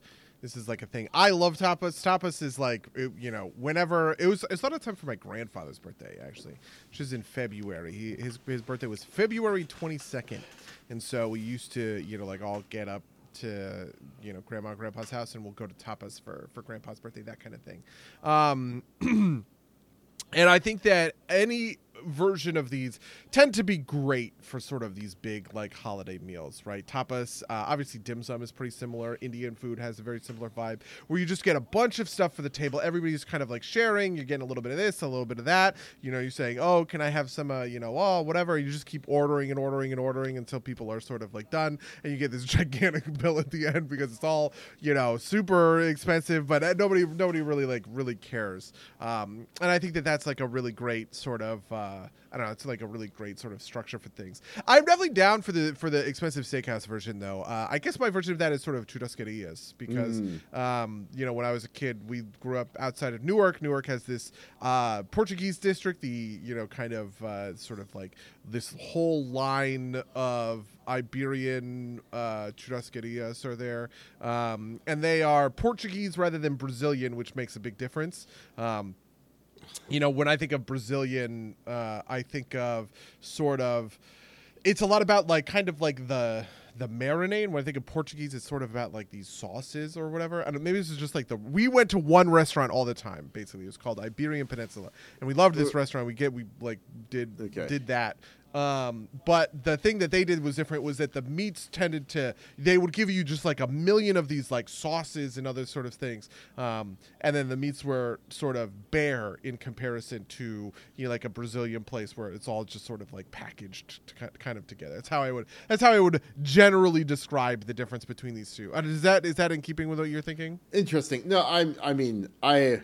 This is like a thing. I love tapas. Tapas is like, it, you know, whenever it was, it's not a time for my grandfather's birthday actually, which is in February. He, his his birthday was February twenty-second, and so we used to, you know, like all get up to, you know, grandma and grandpa's house, and we'll go to tapas for for grandpa's birthday, that kind of thing. Um, and I think that any version of these tend to be great for sort of these big like holiday meals, right? Tapas, uh, obviously dim sum is pretty similar. Indian food has a very similar vibe where you just get a bunch of stuff for the table. Everybody's kind of like sharing. You're getting a little bit of this, a little bit of that. You know, you're saying, oh, can I have some, uh, you know, oh, whatever. You just keep ordering and ordering and ordering until people are sort of like done, and you get this gigantic bill at the end because it's all, you know, super expensive, but nobody, nobody really like really cares. Um, and I think that that's like a really great sort of, uh, I don't know. It's like a really great sort of structure for things. I'm definitely down for the for the expensive steakhouse version, though. Uh, I guess my version of that is sort of churrasquerias because, mm. um, you know, when I was a kid, we grew up outside of Newark. Newark has this uh, Portuguese district, the, you know, kind of uh, sort of like this whole line of Iberian uh, churrasquerias are there. Um, and they are Portuguese rather than Brazilian, which makes a big difference. Um, You know, when I think of Brazilian, uh, I think of sort of, it's a lot about like kind of like the the marinade. When I think of Portuguese, it's sort of about like these sauces or whatever. I don't, maybe this is just like the, we went to one restaurant all the time, basically. It was called Iberian Peninsula. And we loved this restaurant. We get, we like did, okay. did that. Um, but the thing that they did was different was that the meats tended to, they would give you just like a million of these like sauces and other sort of things. Um, and then the meats were sort of bare in comparison to, you know, like a Brazilian place where it's all just sort of like packaged to kind of together. That's how I would, that's how I would generally describe the difference between these two. Uh, is that, is that in keeping with what you're thinking? Interesting. No, I, I mean, I,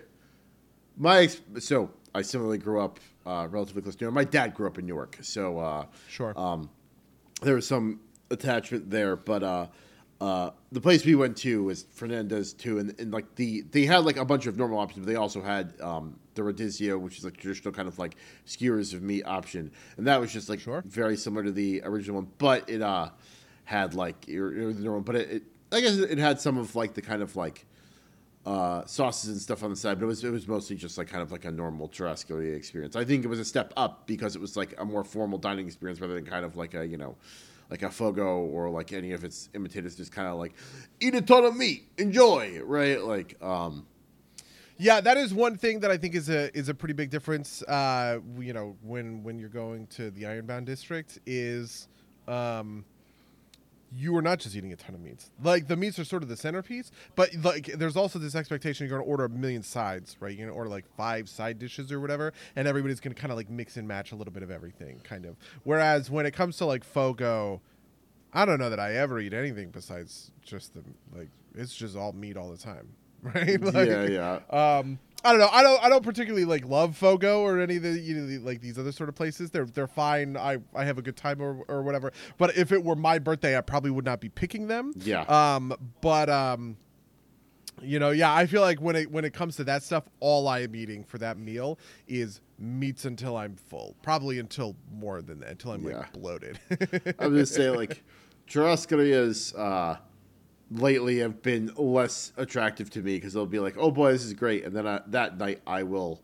my, so I similarly grew up Uh, relatively close to New York. My dad grew up in Newark, so uh, sure. Um, there was some attachment there. But uh, uh, the place we went to was Fernandez too, and, and like the they had like a bunch of normal options, but they also had um, the radizio, which is like traditional kind of like skewers of meat option, and that was just like sure. very similar to the original one, but it uh, had like it, it was the normal, but it, it I guess it had some of like the kind of like. Uh, sauces and stuff on the side, but it was it was mostly just like kind of like a normal churrascaria experience. I think it was a step up because it was like a more formal dining experience rather than kind of like a, you know, like a fogo or like any of its imitators, just kind of like eat a ton of meat, enjoy, right? Like, um, yeah, that is one thing that I think is a is a pretty big difference. Uh, you know, when when you're going to the Ironbound district is. Um, You are not just eating a ton of meats. Like, the meats are sort of the centerpiece, but like there's also this expectation you're going to order a million sides, right? You're going to order like five side dishes or whatever, and everybody's going to kind of like mix and match a little bit of everything, kind of. Whereas when it comes to like fogo, I don't know that I ever eat anything besides just the like it's just all meat all the time, right? Like, yeah, yeah. Um, I don't know. I don't. I don't particularly like love fogo or any of the, you know, the, like these other sort of places. They're they're fine. I, I have a good time or, or whatever. But if it were my birthday, I probably would not be picking them. Yeah. Um. But um. You know, yeah. I feel like when it when it comes to that stuff, all I am eating for that meal is meats until I'm full. Probably until more than that. Until I'm yeah. like bloated. I was gonna say like churrascarias. Uh, lately have been less attractive to me because they'll be like, oh boy, this is great. And then I, that night I will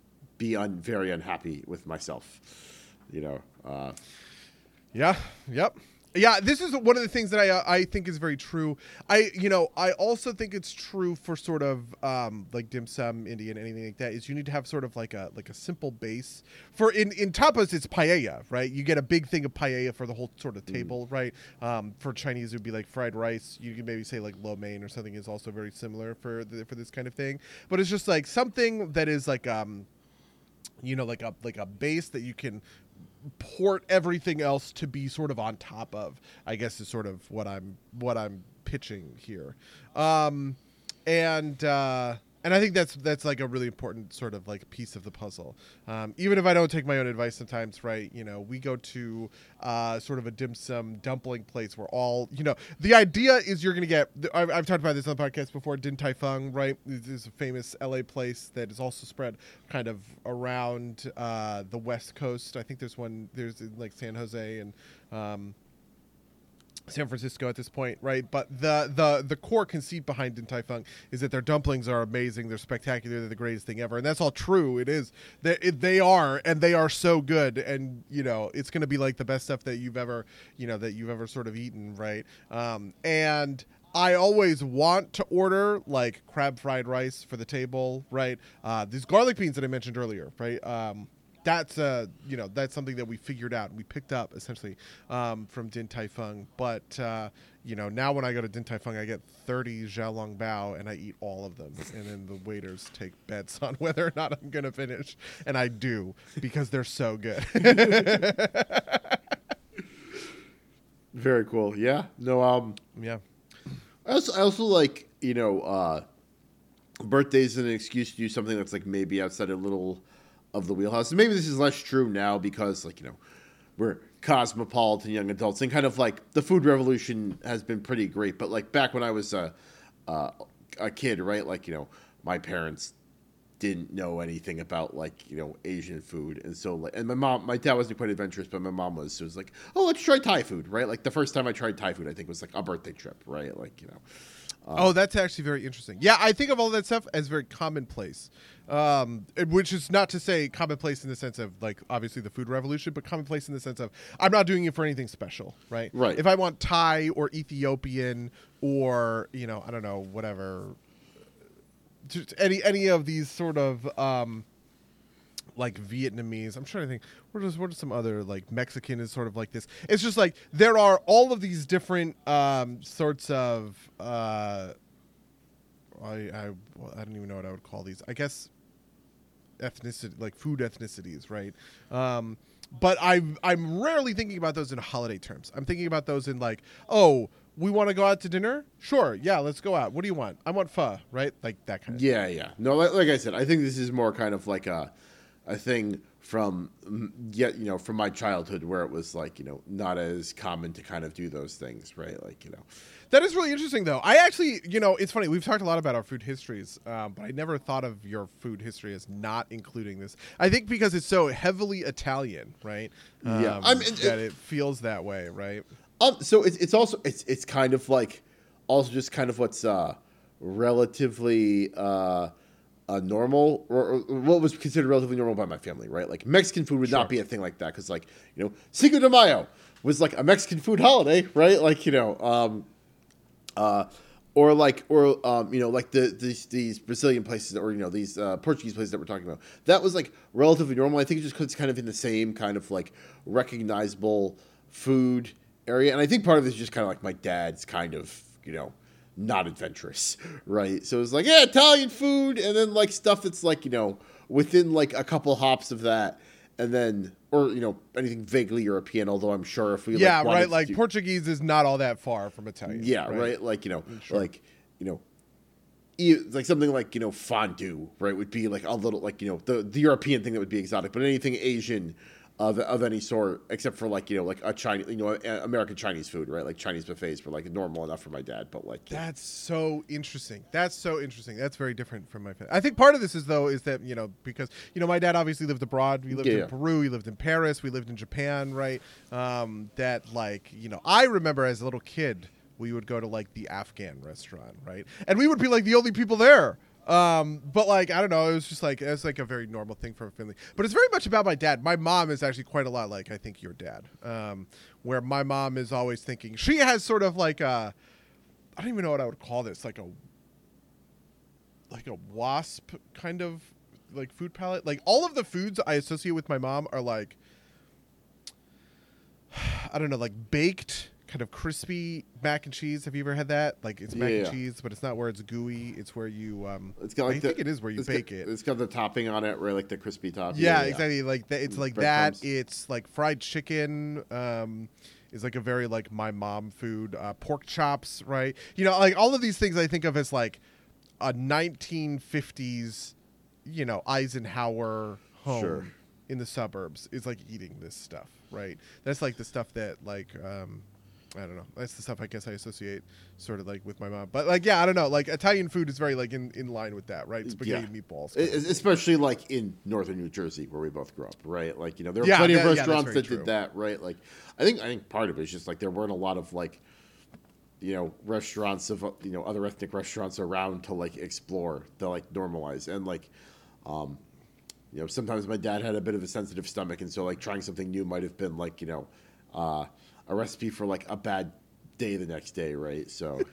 be un- very unhappy with myself, you know? Uh, yeah. Yep. Yeah. This is one of the things that I, uh, I think is very true. I, you know, I also think it's true for sort of, um, like dim sum, Indian, anything like that is you need to have sort of like a, like a simple base for in, in tapas, it's paella, right? You get a big thing of paella for the whole sort of table, mm. right? Um, for Chinese, it would be like fried rice. You can maybe say like lo mein or something is also very similar for the, for this kind of thing, but it's just like something that is like, um, you know, like a, like a base that you can port everything else to be sort of on top of, I guess is sort of what I'm what I'm pitching here. Um, and uh, and I think that's that's like a really important sort of like piece of the puzzle. Um, even if I don't take my own advice sometimes, right? You know, we go to uh, sort of a dim sum dumpling place where all, you know, the idea is you're going to get, I've, I've talked about this on the podcast before, Din Tai Fung, right? This is a famous L A place that is also spread kind of around uh, the West Coast. I think there's one, there's in like San Jose and um, San Francisco at this point, right? But the the the core conceit behind Din Tai Fung is that their dumplings are amazing, they're spectacular, they're the greatest thing ever, and that's all true. It is that it, they are, and they are so good, and you know it's going to be like the best stuff that you've ever, you know, that you've ever sort of eaten, right? Um, and I always want to order like crab fried rice for the table, right? Uh, these garlic beans that I mentioned earlier, right? Um, That's uh you know that's something that we figured out, we picked up essentially um, from Din Tai Fung. But uh, you know now when I go to Din Tai Fung, I get thirty Xiaolong Bao and I eat all of them, and then the waiters take bets on whether or not I'm gonna finish, and I do because they're so good. Very cool. Yeah. No. Um. Yeah. I also, I also like you know uh, birthdays and an excuse to do something that's like maybe outside a little of the wheelhouse. And maybe this is less true now because, like, you know, we're cosmopolitan young adults and kind of like the food revolution has been pretty great. But like back when I was a, uh, a kid, right? Like, you know, my parents didn't know anything about like, you know, Asian food. And so like, and my mom, my dad wasn't quite adventurous, but my mom was. So it was like, oh, let's try Thai food, right? Like the first time I tried Thai food, I think was like a birthday trip, right? Like, you know. Um, oh, that's actually very interesting. Yeah, I think of all that stuff as very commonplace, um, which is not to say commonplace in the sense of, like, obviously the food revolution, but commonplace in the sense of I'm not doing it for anything special, right? Right. If I want Thai or Ethiopian or, you know, I don't know, whatever, just any any of these sort of, um, like Vietnamese, I'm trying to think, what is what are some other, like Mexican is sort of like this. It's just like there are all of these different um, sorts of uh, I I well, I don't even know what I would call these. I guess ethnicity, like food ethnicities, right? Um, but I'm I'm rarely thinking about those in holiday terms. I'm thinking about those in like, oh, we want to go out to dinner? Sure, yeah, let's go out. What do you want? I want pho, right? Like that kind of yeah, thing. Yeah. No, like, like I said, I think this is more kind of like a a thing from yet you know from my childhood where it was like you know not as common to kind of do those things, right? Like you know that is really interesting though. I actually, you know it's funny, we've talked a lot about our food histories, um, but I never thought of your food history as not including this. I think because it's so heavily Italian, right? Um, yeah, I mean, that it, it feels that way, right? Um, so it's it's also it's it's kind of like also just kind of what's uh relatively uh Uh, normal, or, or what was considered relatively normal by my family, right? Like Mexican food would sure. not be a thing like that because, like, you know, Cinco de Mayo was like a Mexican food holiday, right? Like, you know, um, uh, or like, or um, you know, like the these, these Brazilian places, or you know, these uh, Portuguese places that we're talking about. That was like relatively normal. I think it's just because it's kind of in the same kind of like recognizable food area, and I think part of it is just kind of like my dad's kind of, you know. Not adventurous, right? So it's like, yeah, Italian food, and then like stuff that's like, you know, within like a couple hops of that, and then, or, you know, anything vaguely European, although I'm sure if we, yeah, like, right, like do, Portuguese is not all that far from Italian. Yeah, right, right? Like, you know, sure. like, you know, e- like something like, you know, fondue, right, would be like a little, like, you know, the, the European thing that would be exotic, but anything Asian of of any sort, except for like, you know, like a Chinese, you know, American Chinese food, right? Like Chinese buffets were like normal enough for my dad, but like that's so interesting. That's so interesting. That's very different from my family. I think part of this is though is that you know because you know my dad obviously lived abroad. We lived yeah, in yeah. Peru. We lived in Paris. We lived in Japan, right? Um, that like you know I remember as a little kid we would go to like the Afghan restaurant, right? And we would be like the only people there. Um, but like, I don't know, it was just like, it's like a very normal thing for a family, but it's very much about my dad. My mom is actually quite a lot like, I think your dad, um, where my mom is always thinking, she has sort of like a, I don't even know what I would call this, like a, like a wasp kind of like food palette. Like all of the foods I associate with my mom are like, I don't know, like baked, kind of crispy mac and cheese. Have you ever had that? Like it's mac yeah, and yeah. cheese, but it's not where it's gooey. It's where you. Um, it's got like I the, think it is where you bake got, it. It's got the topping on it, right? Like the crispy top. Yeah, yeah, yeah. exactly. Like that. It's like Bread that. crumbs. It's like fried chicken. Um, is like a very like my mom food. Uh, pork chops, right? You know, like all of these things I think of as like a nineteen fifties, you know, Eisenhower home. Sure. In the suburbs is like eating this stuff, right? That's like the stuff that like um I don't know. That's the stuff I guess I associate sort of like with my mom. But like yeah, I don't know. Like Italian food is very like in, in line with that, right? Spaghetti yeah. and meatballs. It, especially like in northern New Jersey where we both grew up, right? Like, you know, there were yeah, plenty that, of yeah, restaurants that true. did that, right? Like I think I think part of it is just like there weren't a lot of like you know, restaurants of uh, you know other ethnic restaurants around to like explore, to like normalize, and like, um, you know, sometimes my dad had a bit of a sensitive stomach, and so like trying something new might have been like you know, uh, a recipe for like a bad day the next day, right? So.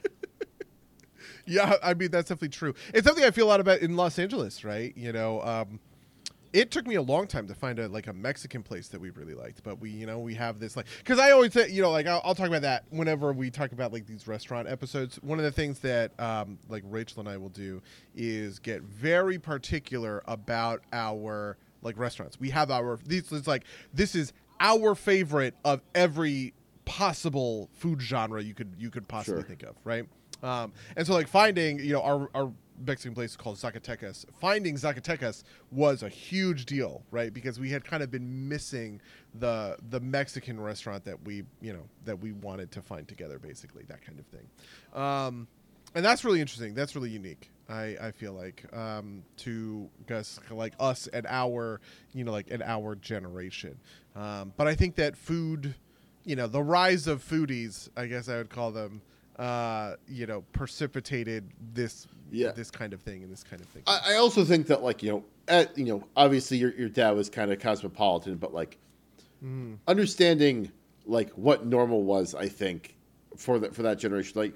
Yeah, I mean that's definitely true. It's something I feel a lot about in Los Angeles, right? You know, um, it took me a long time to find a like a Mexican place that we really liked, but we, you know, we have this like because I always say, you know, like I'll, I'll talk about that whenever we talk about like these restaurant episodes. One of the things that um, like Rachel and I will do is get very particular about our like restaurants. We have our these it's like this is our favorite of every possible food genre you could you could possibly Sure. think of, right? Um, and so like finding, you know, our, our Mexican place is called Zacatecas. Finding Zacatecas was a huge deal, right? Because we had kind of been missing the the Mexican restaurant that we, you know, that we wanted to find together, basically, that kind of thing. Um, and that's really interesting. That's really unique. I, I feel like um, to guys like us and our, you know, like an our generation. Um, but I think that food, you know, the rise of foodies, I guess I would call them, uh, you know, precipitated this Yeah. this kind of thing and this kind of thing. I, I also think that like you know, at, you know, obviously your your dad was kind of cosmopolitan, but like Mm. understanding like what normal was, I think for that for that generation. Like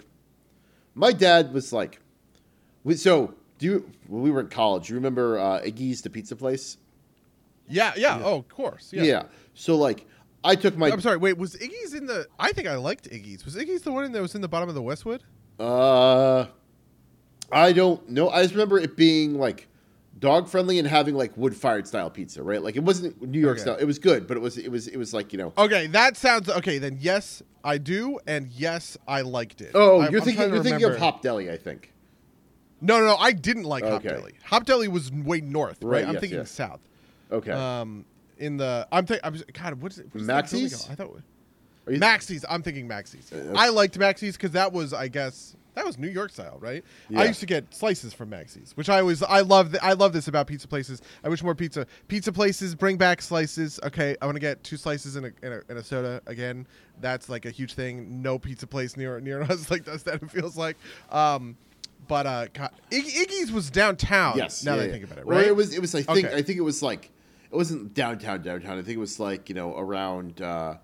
my dad was like, we, so do you? When we were in college, you remember uh, Iggy's, the pizza place? Yeah, yeah, Oh, of course. Yeah. Yeah. So like, I took my I'm sorry. Wait, was Iggy's in the? I think I liked Iggy's. Was Iggy's the one that was in the bottom of the Westwood? uh, I don't know. I just remember it being like dog friendly and having like wood fired style pizza, right? Like it wasn't New York Okay. style. It was good, but it was it was it was like you know. Okay, that sounds okay. Then yes, I do, and yes, I liked it. Oh, I, you're I'm thinking trying to you're thinking of remember. Hop Deli, I think. No, no, no. I didn't like Hop Okay. Deli. Hop Deli was way north, right? Right, I'm yes, thinking yes. south. Okay. Um, in the I'm thinking. I'm just, God, what is it? What is that building Maxie's? called? I thought Are you- Maxie's. I'm thinking Maxie's. Uh, I liked Maxie's because that was, I guess, that was New York style, right? Yeah. I used to get slices from Maxie's, which I always, I love. th- I love this about pizza places. I wish more pizza pizza places bring back slices. Okay, I want to get two slices and a, and a and a soda again. That's like a huge thing. No pizza place near near us like does that. It feels like. Um, but uh, God, Iggy, Iggy's was downtown. Yes. Now yeah, that I yeah. think about it, Well, right? it was. It was. I think. Okay. I think it was like. It wasn't downtown. Downtown. I think it was like you know around. Uh,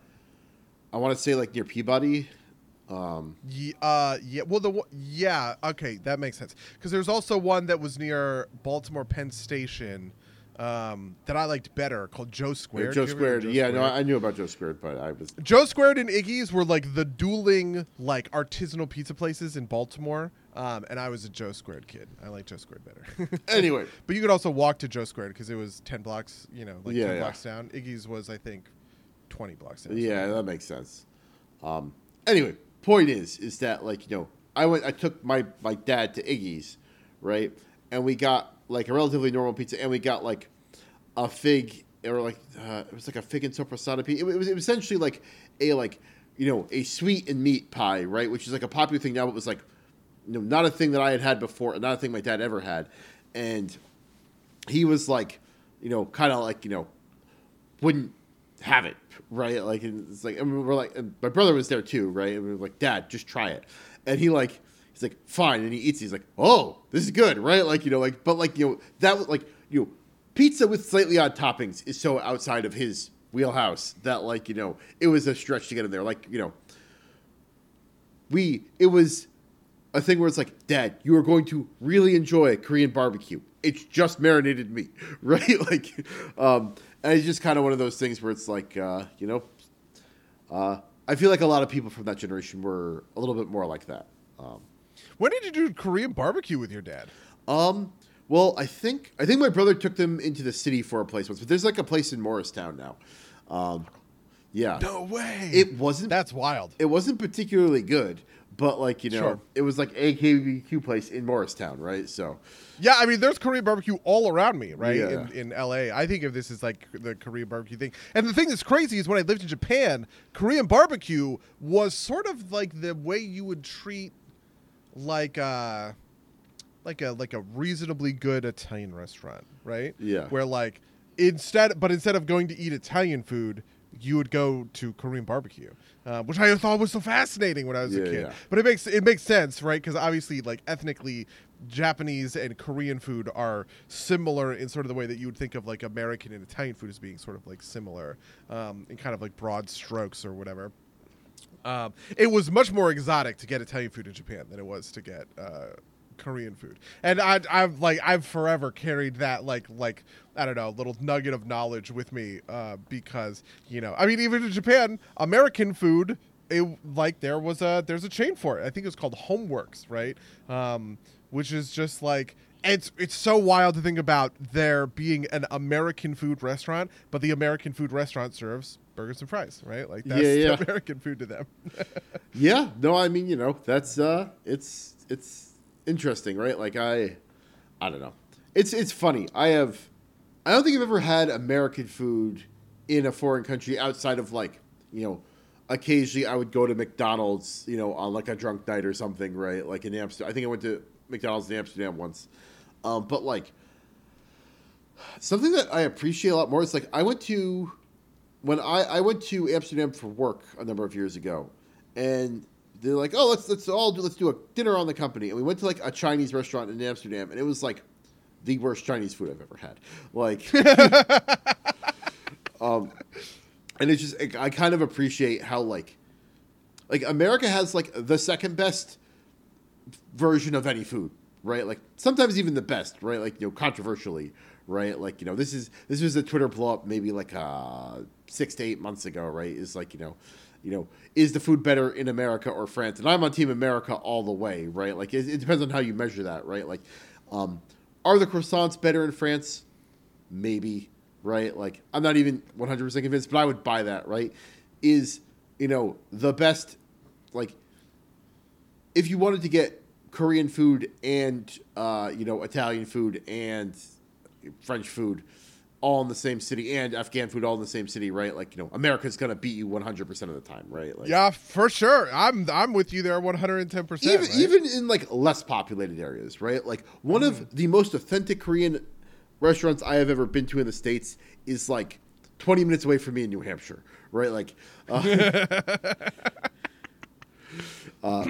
I want to say like near Peabody. Um, Ye- uh, yeah. Well, the one- yeah. Okay, that makes sense. Because there's also one that was near Baltimore Penn Station um, that I liked better, called Joe Squared. Joe Do you ever know Squared. Joe Yeah. No, Squared? I knew about Joe Squared, but I was. Joe Squared and Iggy's were like the dueling like artisanal pizza places in Baltimore. Um, and I was a Joe Squared kid. I like Joe Squared better. Anyway. But you could also walk to Joe Squared because it was ten blocks, you know, like Yeah, ten yeah. blocks down. Iggy's was, I think, twenty blocks down. Yeah, that makes sense. Um, anyway, point is, is that like you know, I went, I took my my dad to Iggy's, right, and we got like a relatively normal pizza, and we got like a fig or like uh, it was like a fig and sopressata pizza. It, was, it was essentially like a like you know a sweet and meat pie, right, which is like a popular thing now, but was like you know not a thing that I had had before, and not a thing my dad ever had, and he was like, you know, kind of like you know wouldn't have it, right? Like it's like and we're like and my brother was there too, right? And we were like, Dad, just try it. And he like he's like, fine, and he eats. He's like, oh, this is good, right? Like you know, like but like you know that was like you know, pizza with slightly odd toppings is so outside of his wheelhouse that like you know it was a stretch to get in there. Like you know, we it was a thing where it's like, Dad, you are going to really enjoy Korean barbecue. It's just marinated meat, right? Like, um, and it's just kind of one of those things where it's like, uh, you know, uh, I feel like a lot of people from that generation were a little bit more like that. Um, When did you do Korean barbecue with your dad? um, well, I think I think my brother took them into the city for a place once, but there's like a place in Morristown now. Um, yeah, No way. it wasn't. That's wild. It wasn't particularly good, but like you know, Sure. it was like a K B Q place in Morristown, right? So. Yeah, I mean, there's Korean barbecue all around me, right? Yeah. In, in L A. I think of this as like the Korean barbecue thing. And the thing that's crazy is when I lived in Japan, Korean barbecue was sort of like the way you would treat like a like a like a reasonably good Italian restaurant, right? Yeah. Where like instead but instead of going to eat Italian food, you would go to Korean barbecue, uh, which I thought was so fascinating when I was Yeah, a kid. yeah. But it makes it makes sense, right? Because obviously, like ethnically, Japanese and Korean food are similar in sort of the way that you would think of like American and Italian food as being sort of like similar um, in kind of like broad strokes or whatever. Um, it was much more exotic to get Italian food in Japan than it was to get uh, Korean food, and I, I've like I've forever carried that like like I don't know little nugget of knowledge with me uh, because you know I mean even in Japan, American food, it like there was a there's a chain for it. I think it was called Homeworks, right? Um, which is just like. It's it's so wild to think about there being an American food restaurant, but the American food restaurant serves burgers and fries, right? Like that's Yeah, yeah. American food to them. Yeah, no, I mean, you know, that's uh it's it's interesting, right? Like I I don't know. It's it's funny. I have I don't think I've ever had American food in a foreign country outside of like, you know, occasionally I would go to McDonald's, you know, on like a drunk night or something, right? Like in Amsterdam. I think I went to McDonald's in Amsterdam once. Um, but like something that I appreciate a lot more is like I went to when I, I went to Amsterdam for work a number of years ago, and they're like, oh, let's let's all do let's do a dinner on the company, and we went to like a Chinese restaurant in Amsterdam, and it was like the worst Chinese food I've ever had. Like, um, and it's just I kind of appreciate how like like America has like the second best version of any food, right? Like sometimes even the best, right? Like, you know, controversially, right? Like, you know, this is this was a Twitter blow up maybe like uh six to eight months ago, right? Is like, you know, you know, is the food better in America or France? And I'm on Team America all the way, right? Like it, it depends on how you measure that, right? Like, um, are the croissants better in France? Maybe, right? Like I'm not even one hundred percent convinced, but I would buy that, right? Is, you know, the best, like, if you wanted to get Korean food and, uh, you know, Italian food and French food all in the same city and Afghan food all in the same city, right? Like, you know, America's going to beat you one hundred percent of the time, right? Like, Yeah, for sure. I'm I'm with you there one hundred ten percent. even, right? even in, like, less populated areas, right? Like, one Mm. of the most authentic Korean restaurants I have ever been to in the States is, like, twenty minutes away from me in New Hampshire, right? Like, uh, uh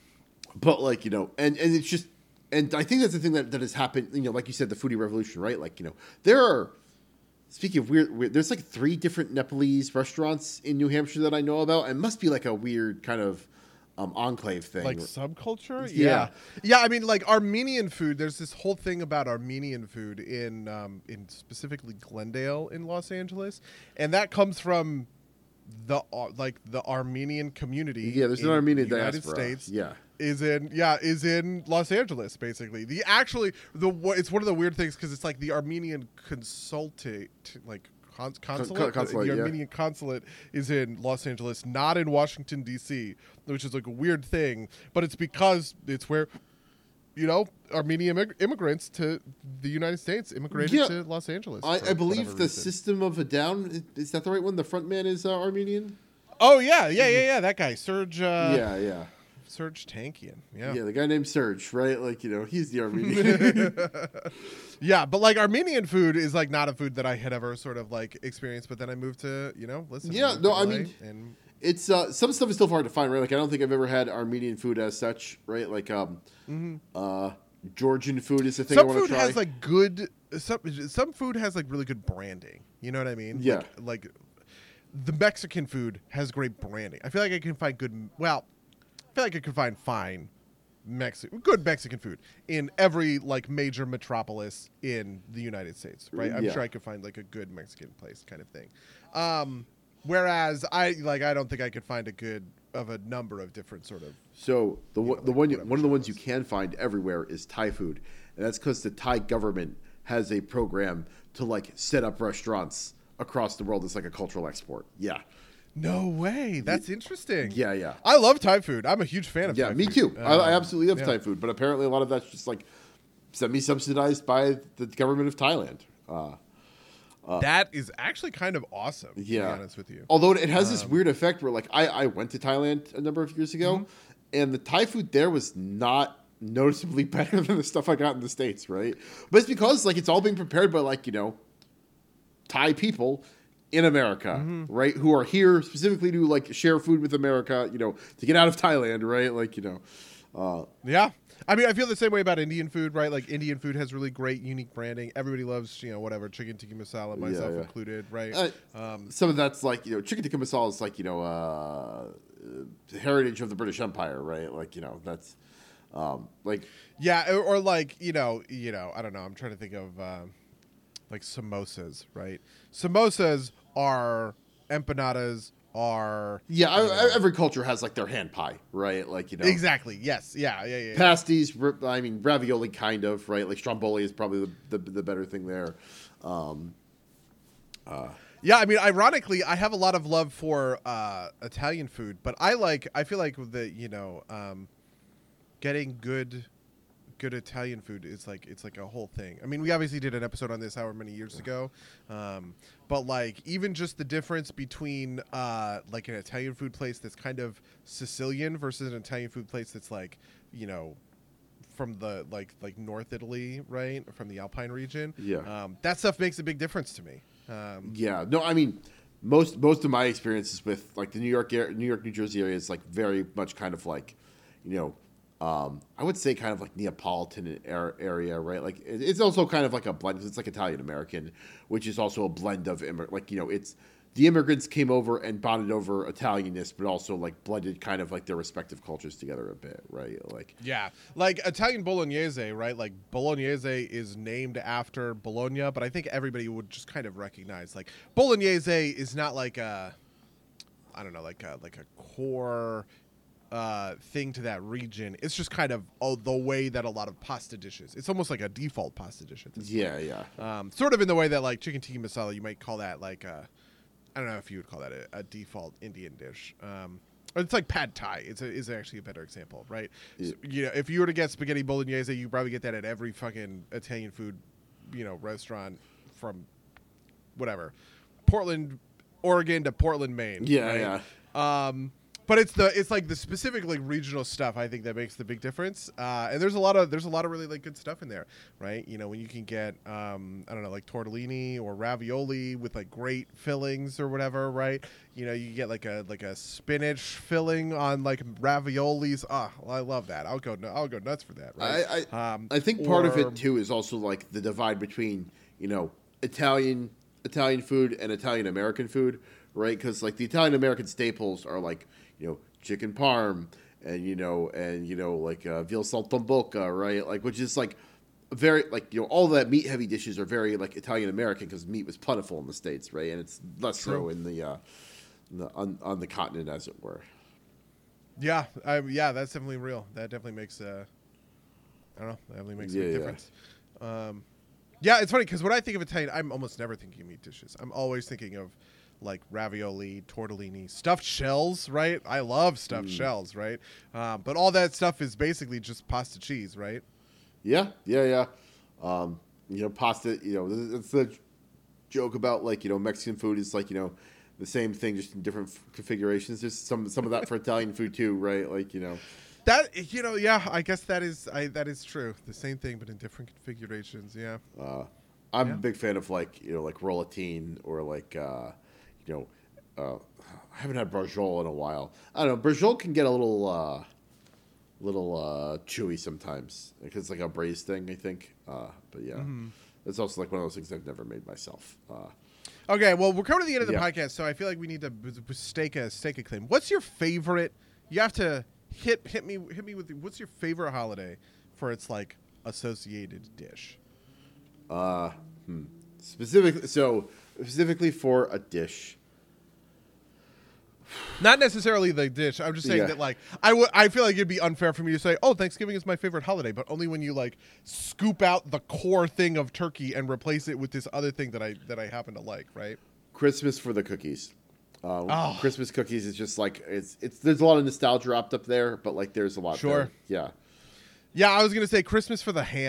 but like, you know, and, and it's just, and I think that's the thing that, that has happened, you know, like you said, the foodie revolution, right? Like, you know, there are, speaking of weird, weird there's like three different Nepalese restaurants in New Hampshire that I know about. And must be like a weird kind of um, enclave thing. Like subculture. Yeah. yeah, yeah. I mean, like Armenian food. There's this whole thing about Armenian food in um, in specifically Glendale in Los Angeles, and that comes from the uh, like the Armenian community. Yeah, there's an in Armenian the United diaspora. States. Yeah. Is in yeah is in Los Angeles basically. The actually the it's one of the weird things because it's like the Armenian consulate like cons- consulate, consulate, the yeah. Armenian consulate is in Los Angeles, not in Washington D C, which is like a weird thing. But it's because it's where you know Armenian immig- immigrants to the United States immigrated Yeah. to Los Angeles. I, for I believe whatever the reason. System of a Down, is that the right one? The front man is uh, Armenian? Oh yeah, yeah, yeah, yeah. That guy, Serge. Uh, yeah, yeah. Serge Tankian. Yeah. Yeah, the guy named Serge, right? Like, you know, he's the Armenian. Yeah, but like Armenian food is like not a food that I had ever sort of like experienced. But then I moved to you know listen. Yeah, moved no, to I L A mean, and It's uh, some stuff is still hard to find, right? Like I don't think I've ever had Armenian food as such, right? Like um, Mhm. uh, Georgian food is the thing some I want food to try. has like good some some food has like really good branding. You know what I mean? Yeah. Like, like the Mexican food has great branding. I feel like I can find good. Well, I feel like I can find fine Mexican, good Mexican food in every like major metropolis in the United States, right? I'm Yeah. sure I could find like a good Mexican place, kind of thing. Um, whereas I like I don't think I could find a good of a number of different sort of. So the You one know, the like one you, whatever one of the ones you genres. can find everywhere is Thai food, and that's because the Thai government has a program to like set up restaurants across the world. It's like a cultural export. Yeah, No way. That's interesting. yeah, yeah, I love Thai food. I'm a huge fan of yeah. Thai Me food. too. I, I Um, absolutely love yeah. Thai food, but apparently a lot of that's just like semi-subsidized by the government of Thailand. Uh, That is actually kind of awesome, to Yeah. be honest with you. Although it has Um, this weird effect where, like, I, I went to Thailand a number of years ago, Mm-hmm. and the Thai food there was not noticeably better than the stuff I got in the States, right? But it's because, like, it's all being prepared by, like, you know, Thai people in America, Mm-hmm. right? Who are here specifically to like share food with America, you know, to get out of Thailand, right? Like, you know, uh, Yeah. I mean, I feel the same way about Indian food, right? Like, Indian food has really great, unique branding. Everybody loves, you know, whatever, chicken tikka masala, myself Yeah, yeah. included, right? uh, Um, some of that's like, you know, chicken tikka masala is like, you know, uh, the heritage of the British Empire, right? Like, you know, that's um, like, yeah, or, or like, you know, you know, I don't know. I'm trying to think of um, like samosas, right? Samosas are empanadas are yeah, I don't I, know. every culture has like their hand pie, right? Like, you know, Exactly. Yes. Yeah. Yeah. Yeah. yeah. pasties, r- I mean, ravioli kind of, right? Like stromboli is probably the, the, the better thing there. Um, Yeah, I mean, ironically, I have a lot of love for uh, Italian food, but I like, I feel like the, you know, um, getting good, good Italian food is like, it's like a whole thing. I mean, we obviously did an episode on this however many years ago, um, but like even just the difference between uh, like an Italian food place that's kind of Sicilian versus an Italian food place that's like, you know, from the like like North Italy, right, from the Alpine region. Yeah. um, that stuff makes a big difference to me. Um, Yeah, no, I mean, most most of my experiences with like the New York, ar- New York, New Jersey area is like very much kind of like, you know, um, I would say kind of like Neapolitan ar- area, right? Like it, it's also kind of like a blend. It's like Italian American, which is also a blend of immig- like you know, it's the immigrants came over and bonded over Italianness, but also like blended kind of like their respective cultures together a bit, right? Like Yeah, like Italian bolognese, right? Like bolognese is named after Bologna, but I think everybody would just kind of recognize like bolognese is not like a, I don't know, like a like a core uh, thing to that region. It's just kind of oh, the way that a lot of pasta dishes. It's almost like a default pasta dish at this yeah, yeah. point. Um, sort of in the way that like chicken tikka masala, you might call that like a, I don't know if you would call that a, a default Indian dish. Um, or it's like pad thai. It's a, is actually a better example, right? Yeah. So, you know, if you were to get spaghetti bolognese, you probably get that at every fucking Italian food, you know, restaurant from whatever, Portland, Oregon to Portland, Maine. Yeah, right? yeah. Um, but it's the it's like the specific like regional stuff I think that makes the big difference. Uh, and there's a lot of there's a lot of really like good stuff in there, right? You know, when you can get um, I don't know, like tortellini or ravioli with like great fillings or whatever, right? You know, you get like a like a spinach filling on like raviolis. Ah, well, I love that. I'll go I'll go nuts for that, right? I I, um, I think part of or- it too is also like the divide between you know Italian Italian food and Italian American food, right? Because like the Italian American staples are like you know chicken parm and you know and you know like uh, veal saltimbocca, right? Like which is like very like you know all that meat heavy dishes are very like Italian American because meat was plentiful in the States, right? And it's less so True. in the uh, in the on, on the continent as it were. Yeah, I, yeah, that's definitely real. That definitely makes uh, I don't know, that definitely makes a Yeah, big yeah. difference. Um, yeah, it's funny because when I think of Italian, I'm almost never thinking of meat dishes. I'm always thinking of like ravioli, tortellini, stuffed shells, right? I love stuffed Mm. shells, right? Um, but all that stuff is basically just pasta cheese, right? Yeah, yeah, yeah. Um, you know, pasta. You know, that's the joke about like you know Mexican food is like you know the same thing just in different f- configurations. There's some some of that for Italian food too, right? Like you know, That you know, yeah, I guess that is I that is true. The same thing, but in different configurations. Yeah. uh, I'm Yeah. a big fan of like you know like rollatine or like uh, you know uh, I haven't had brajol in a while. I don't know. Brajol can get a little uh, little uh, chewy sometimes because it's like a braised thing, I think. Uh, but yeah, Mm-hmm. it's also like one of those things I've never made myself. Uh, Okay, well, we're coming to the end of the Yeah. podcast, so I feel like we need to b- b- stake a stake a claim. What's your favorite? You have to hit hit me hit me with the, what's your favorite holiday for its like associated dish? Uh, hmm. Specifically, so specifically for a dish. Not necessarily the dish. I'm just saying Yeah. that like I would I feel like it'd be unfair for me to say, "Oh, Thanksgiving is my favorite holiday," but only when you like scoop out the core thing of turkey and replace it with this other thing that I that I happen to like, right? Christmas for the cookies. Uh, Oh. Christmas cookies is just like it's it's. There's a lot of nostalgia wrapped up there, but like there's a lot. Sure. there. Yeah. Yeah, I was gonna say Christmas for the ham.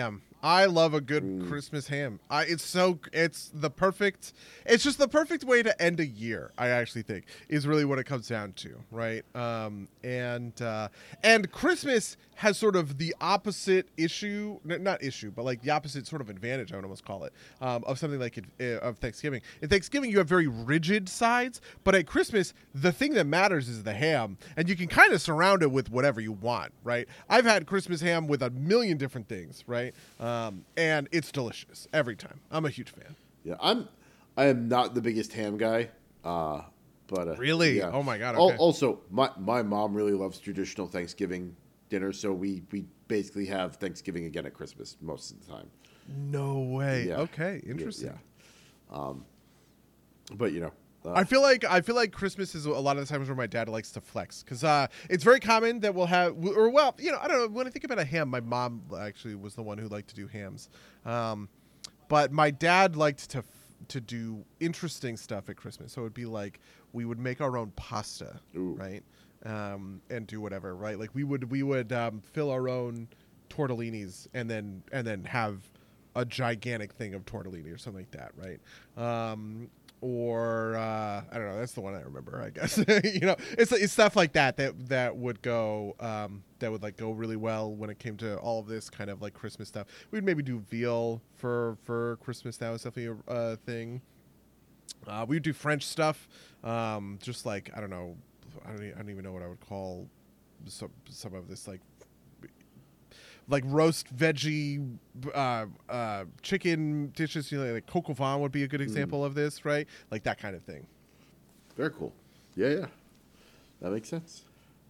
I love a good Mm. Christmas ham. I it's so it's the perfect it's just the perfect way to end a year, I actually think, is really what it comes down to, right? Um and uh and Christmas has sort of the opposite issue, n- not issue, but like the opposite sort of advantage, I would almost call it, um, of something like it, uh, of Thanksgiving. In Thanksgiving, you have very rigid sides, but at Christmas, the thing that matters is the ham, and you can kind of surround it with whatever you want, right? I've had Christmas ham with a million different things, right? Um, and it's delicious every time. I'm a huge fan. Yeah, I'm. I am not the biggest ham guy. Uh, but uh, Really? yeah. Oh my God, Al- okay. Also, my my mom really loves traditional Thanksgiving dinner, so we we basically have Thanksgiving again at Christmas most of the time. No way. Yeah. Okay, Yeah, interesting. Yeah. Um, but you know, uh, I feel like I feel like Christmas is a lot of the times where my dad likes to flex because uh, it's very common that we'll have, or well, you know, I don't know. When I think about a ham, my mom actually was the one who liked to do hams, um, but my dad liked to f- to do interesting stuff at Christmas. So it'd be like we would make our own pasta, Ooh. right, um, and do whatever, right? Like we would we would um, fill our own tortellinis and then and then have a gigantic thing of tortellini or something like that, right? Um, or uh, I don't know. That's the one I remember, I guess. you know, it's it's stuff like that that that would go um, that would like go really well when it came to all of this kind of like Christmas stuff. We'd maybe do veal for for Christmas. That was definitely a uh, thing. Uh, we would do French stuff, um, just like I don't know. I don't, e- I don't even know what I would call some some of this like like roast veggie uh, uh, chicken dishes. You know, like coq au vin would be a good example of this, right? Like that kind of thing. very cool. Yeah, yeah, that makes sense.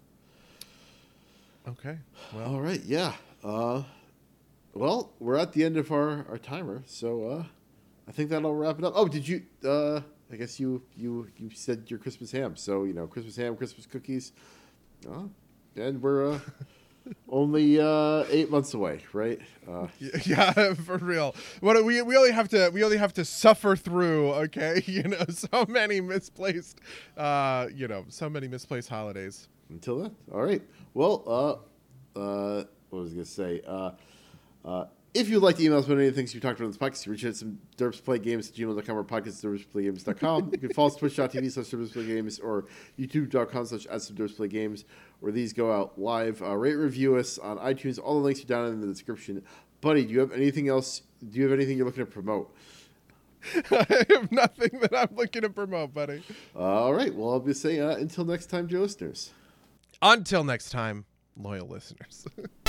Okay. Well, All right, yeah. Uh, well, we're at the end of our, our timer, so uh, I think that'll wrap it up. Oh, did you? Uh, I guess you you you said your Christmas ham, so you know Christmas ham, Christmas cookies, uh, and we're uh, only uh, eight months away, right? Uh, yeah, for real. What we we only have to we only have to suffer through. Okay, you know, so many misplaced, uh, you know, so many misplaced holidays. Until then, all right. Well, uh, uh, what was I gonna say? Uh, uh, if you'd like to email us about any of the things you talked about on this podcast, you reach out to some derpsplaygames at gmail dot com or podcast at derpsplaygames dot com. You can follow us twitch dot t v slash derpsplaygames or youtube dot com slash at some derpsplaygames, where these go out live. Uh, rate, review us on iTunes. All the links are down in the description. Buddy, do you have anything else? Do you have anything you're looking to promote? I have nothing that I'm looking to promote, buddy. All right. Well, I'll be saying uh, until next time, dear listeners. Until next time, loyal listeners.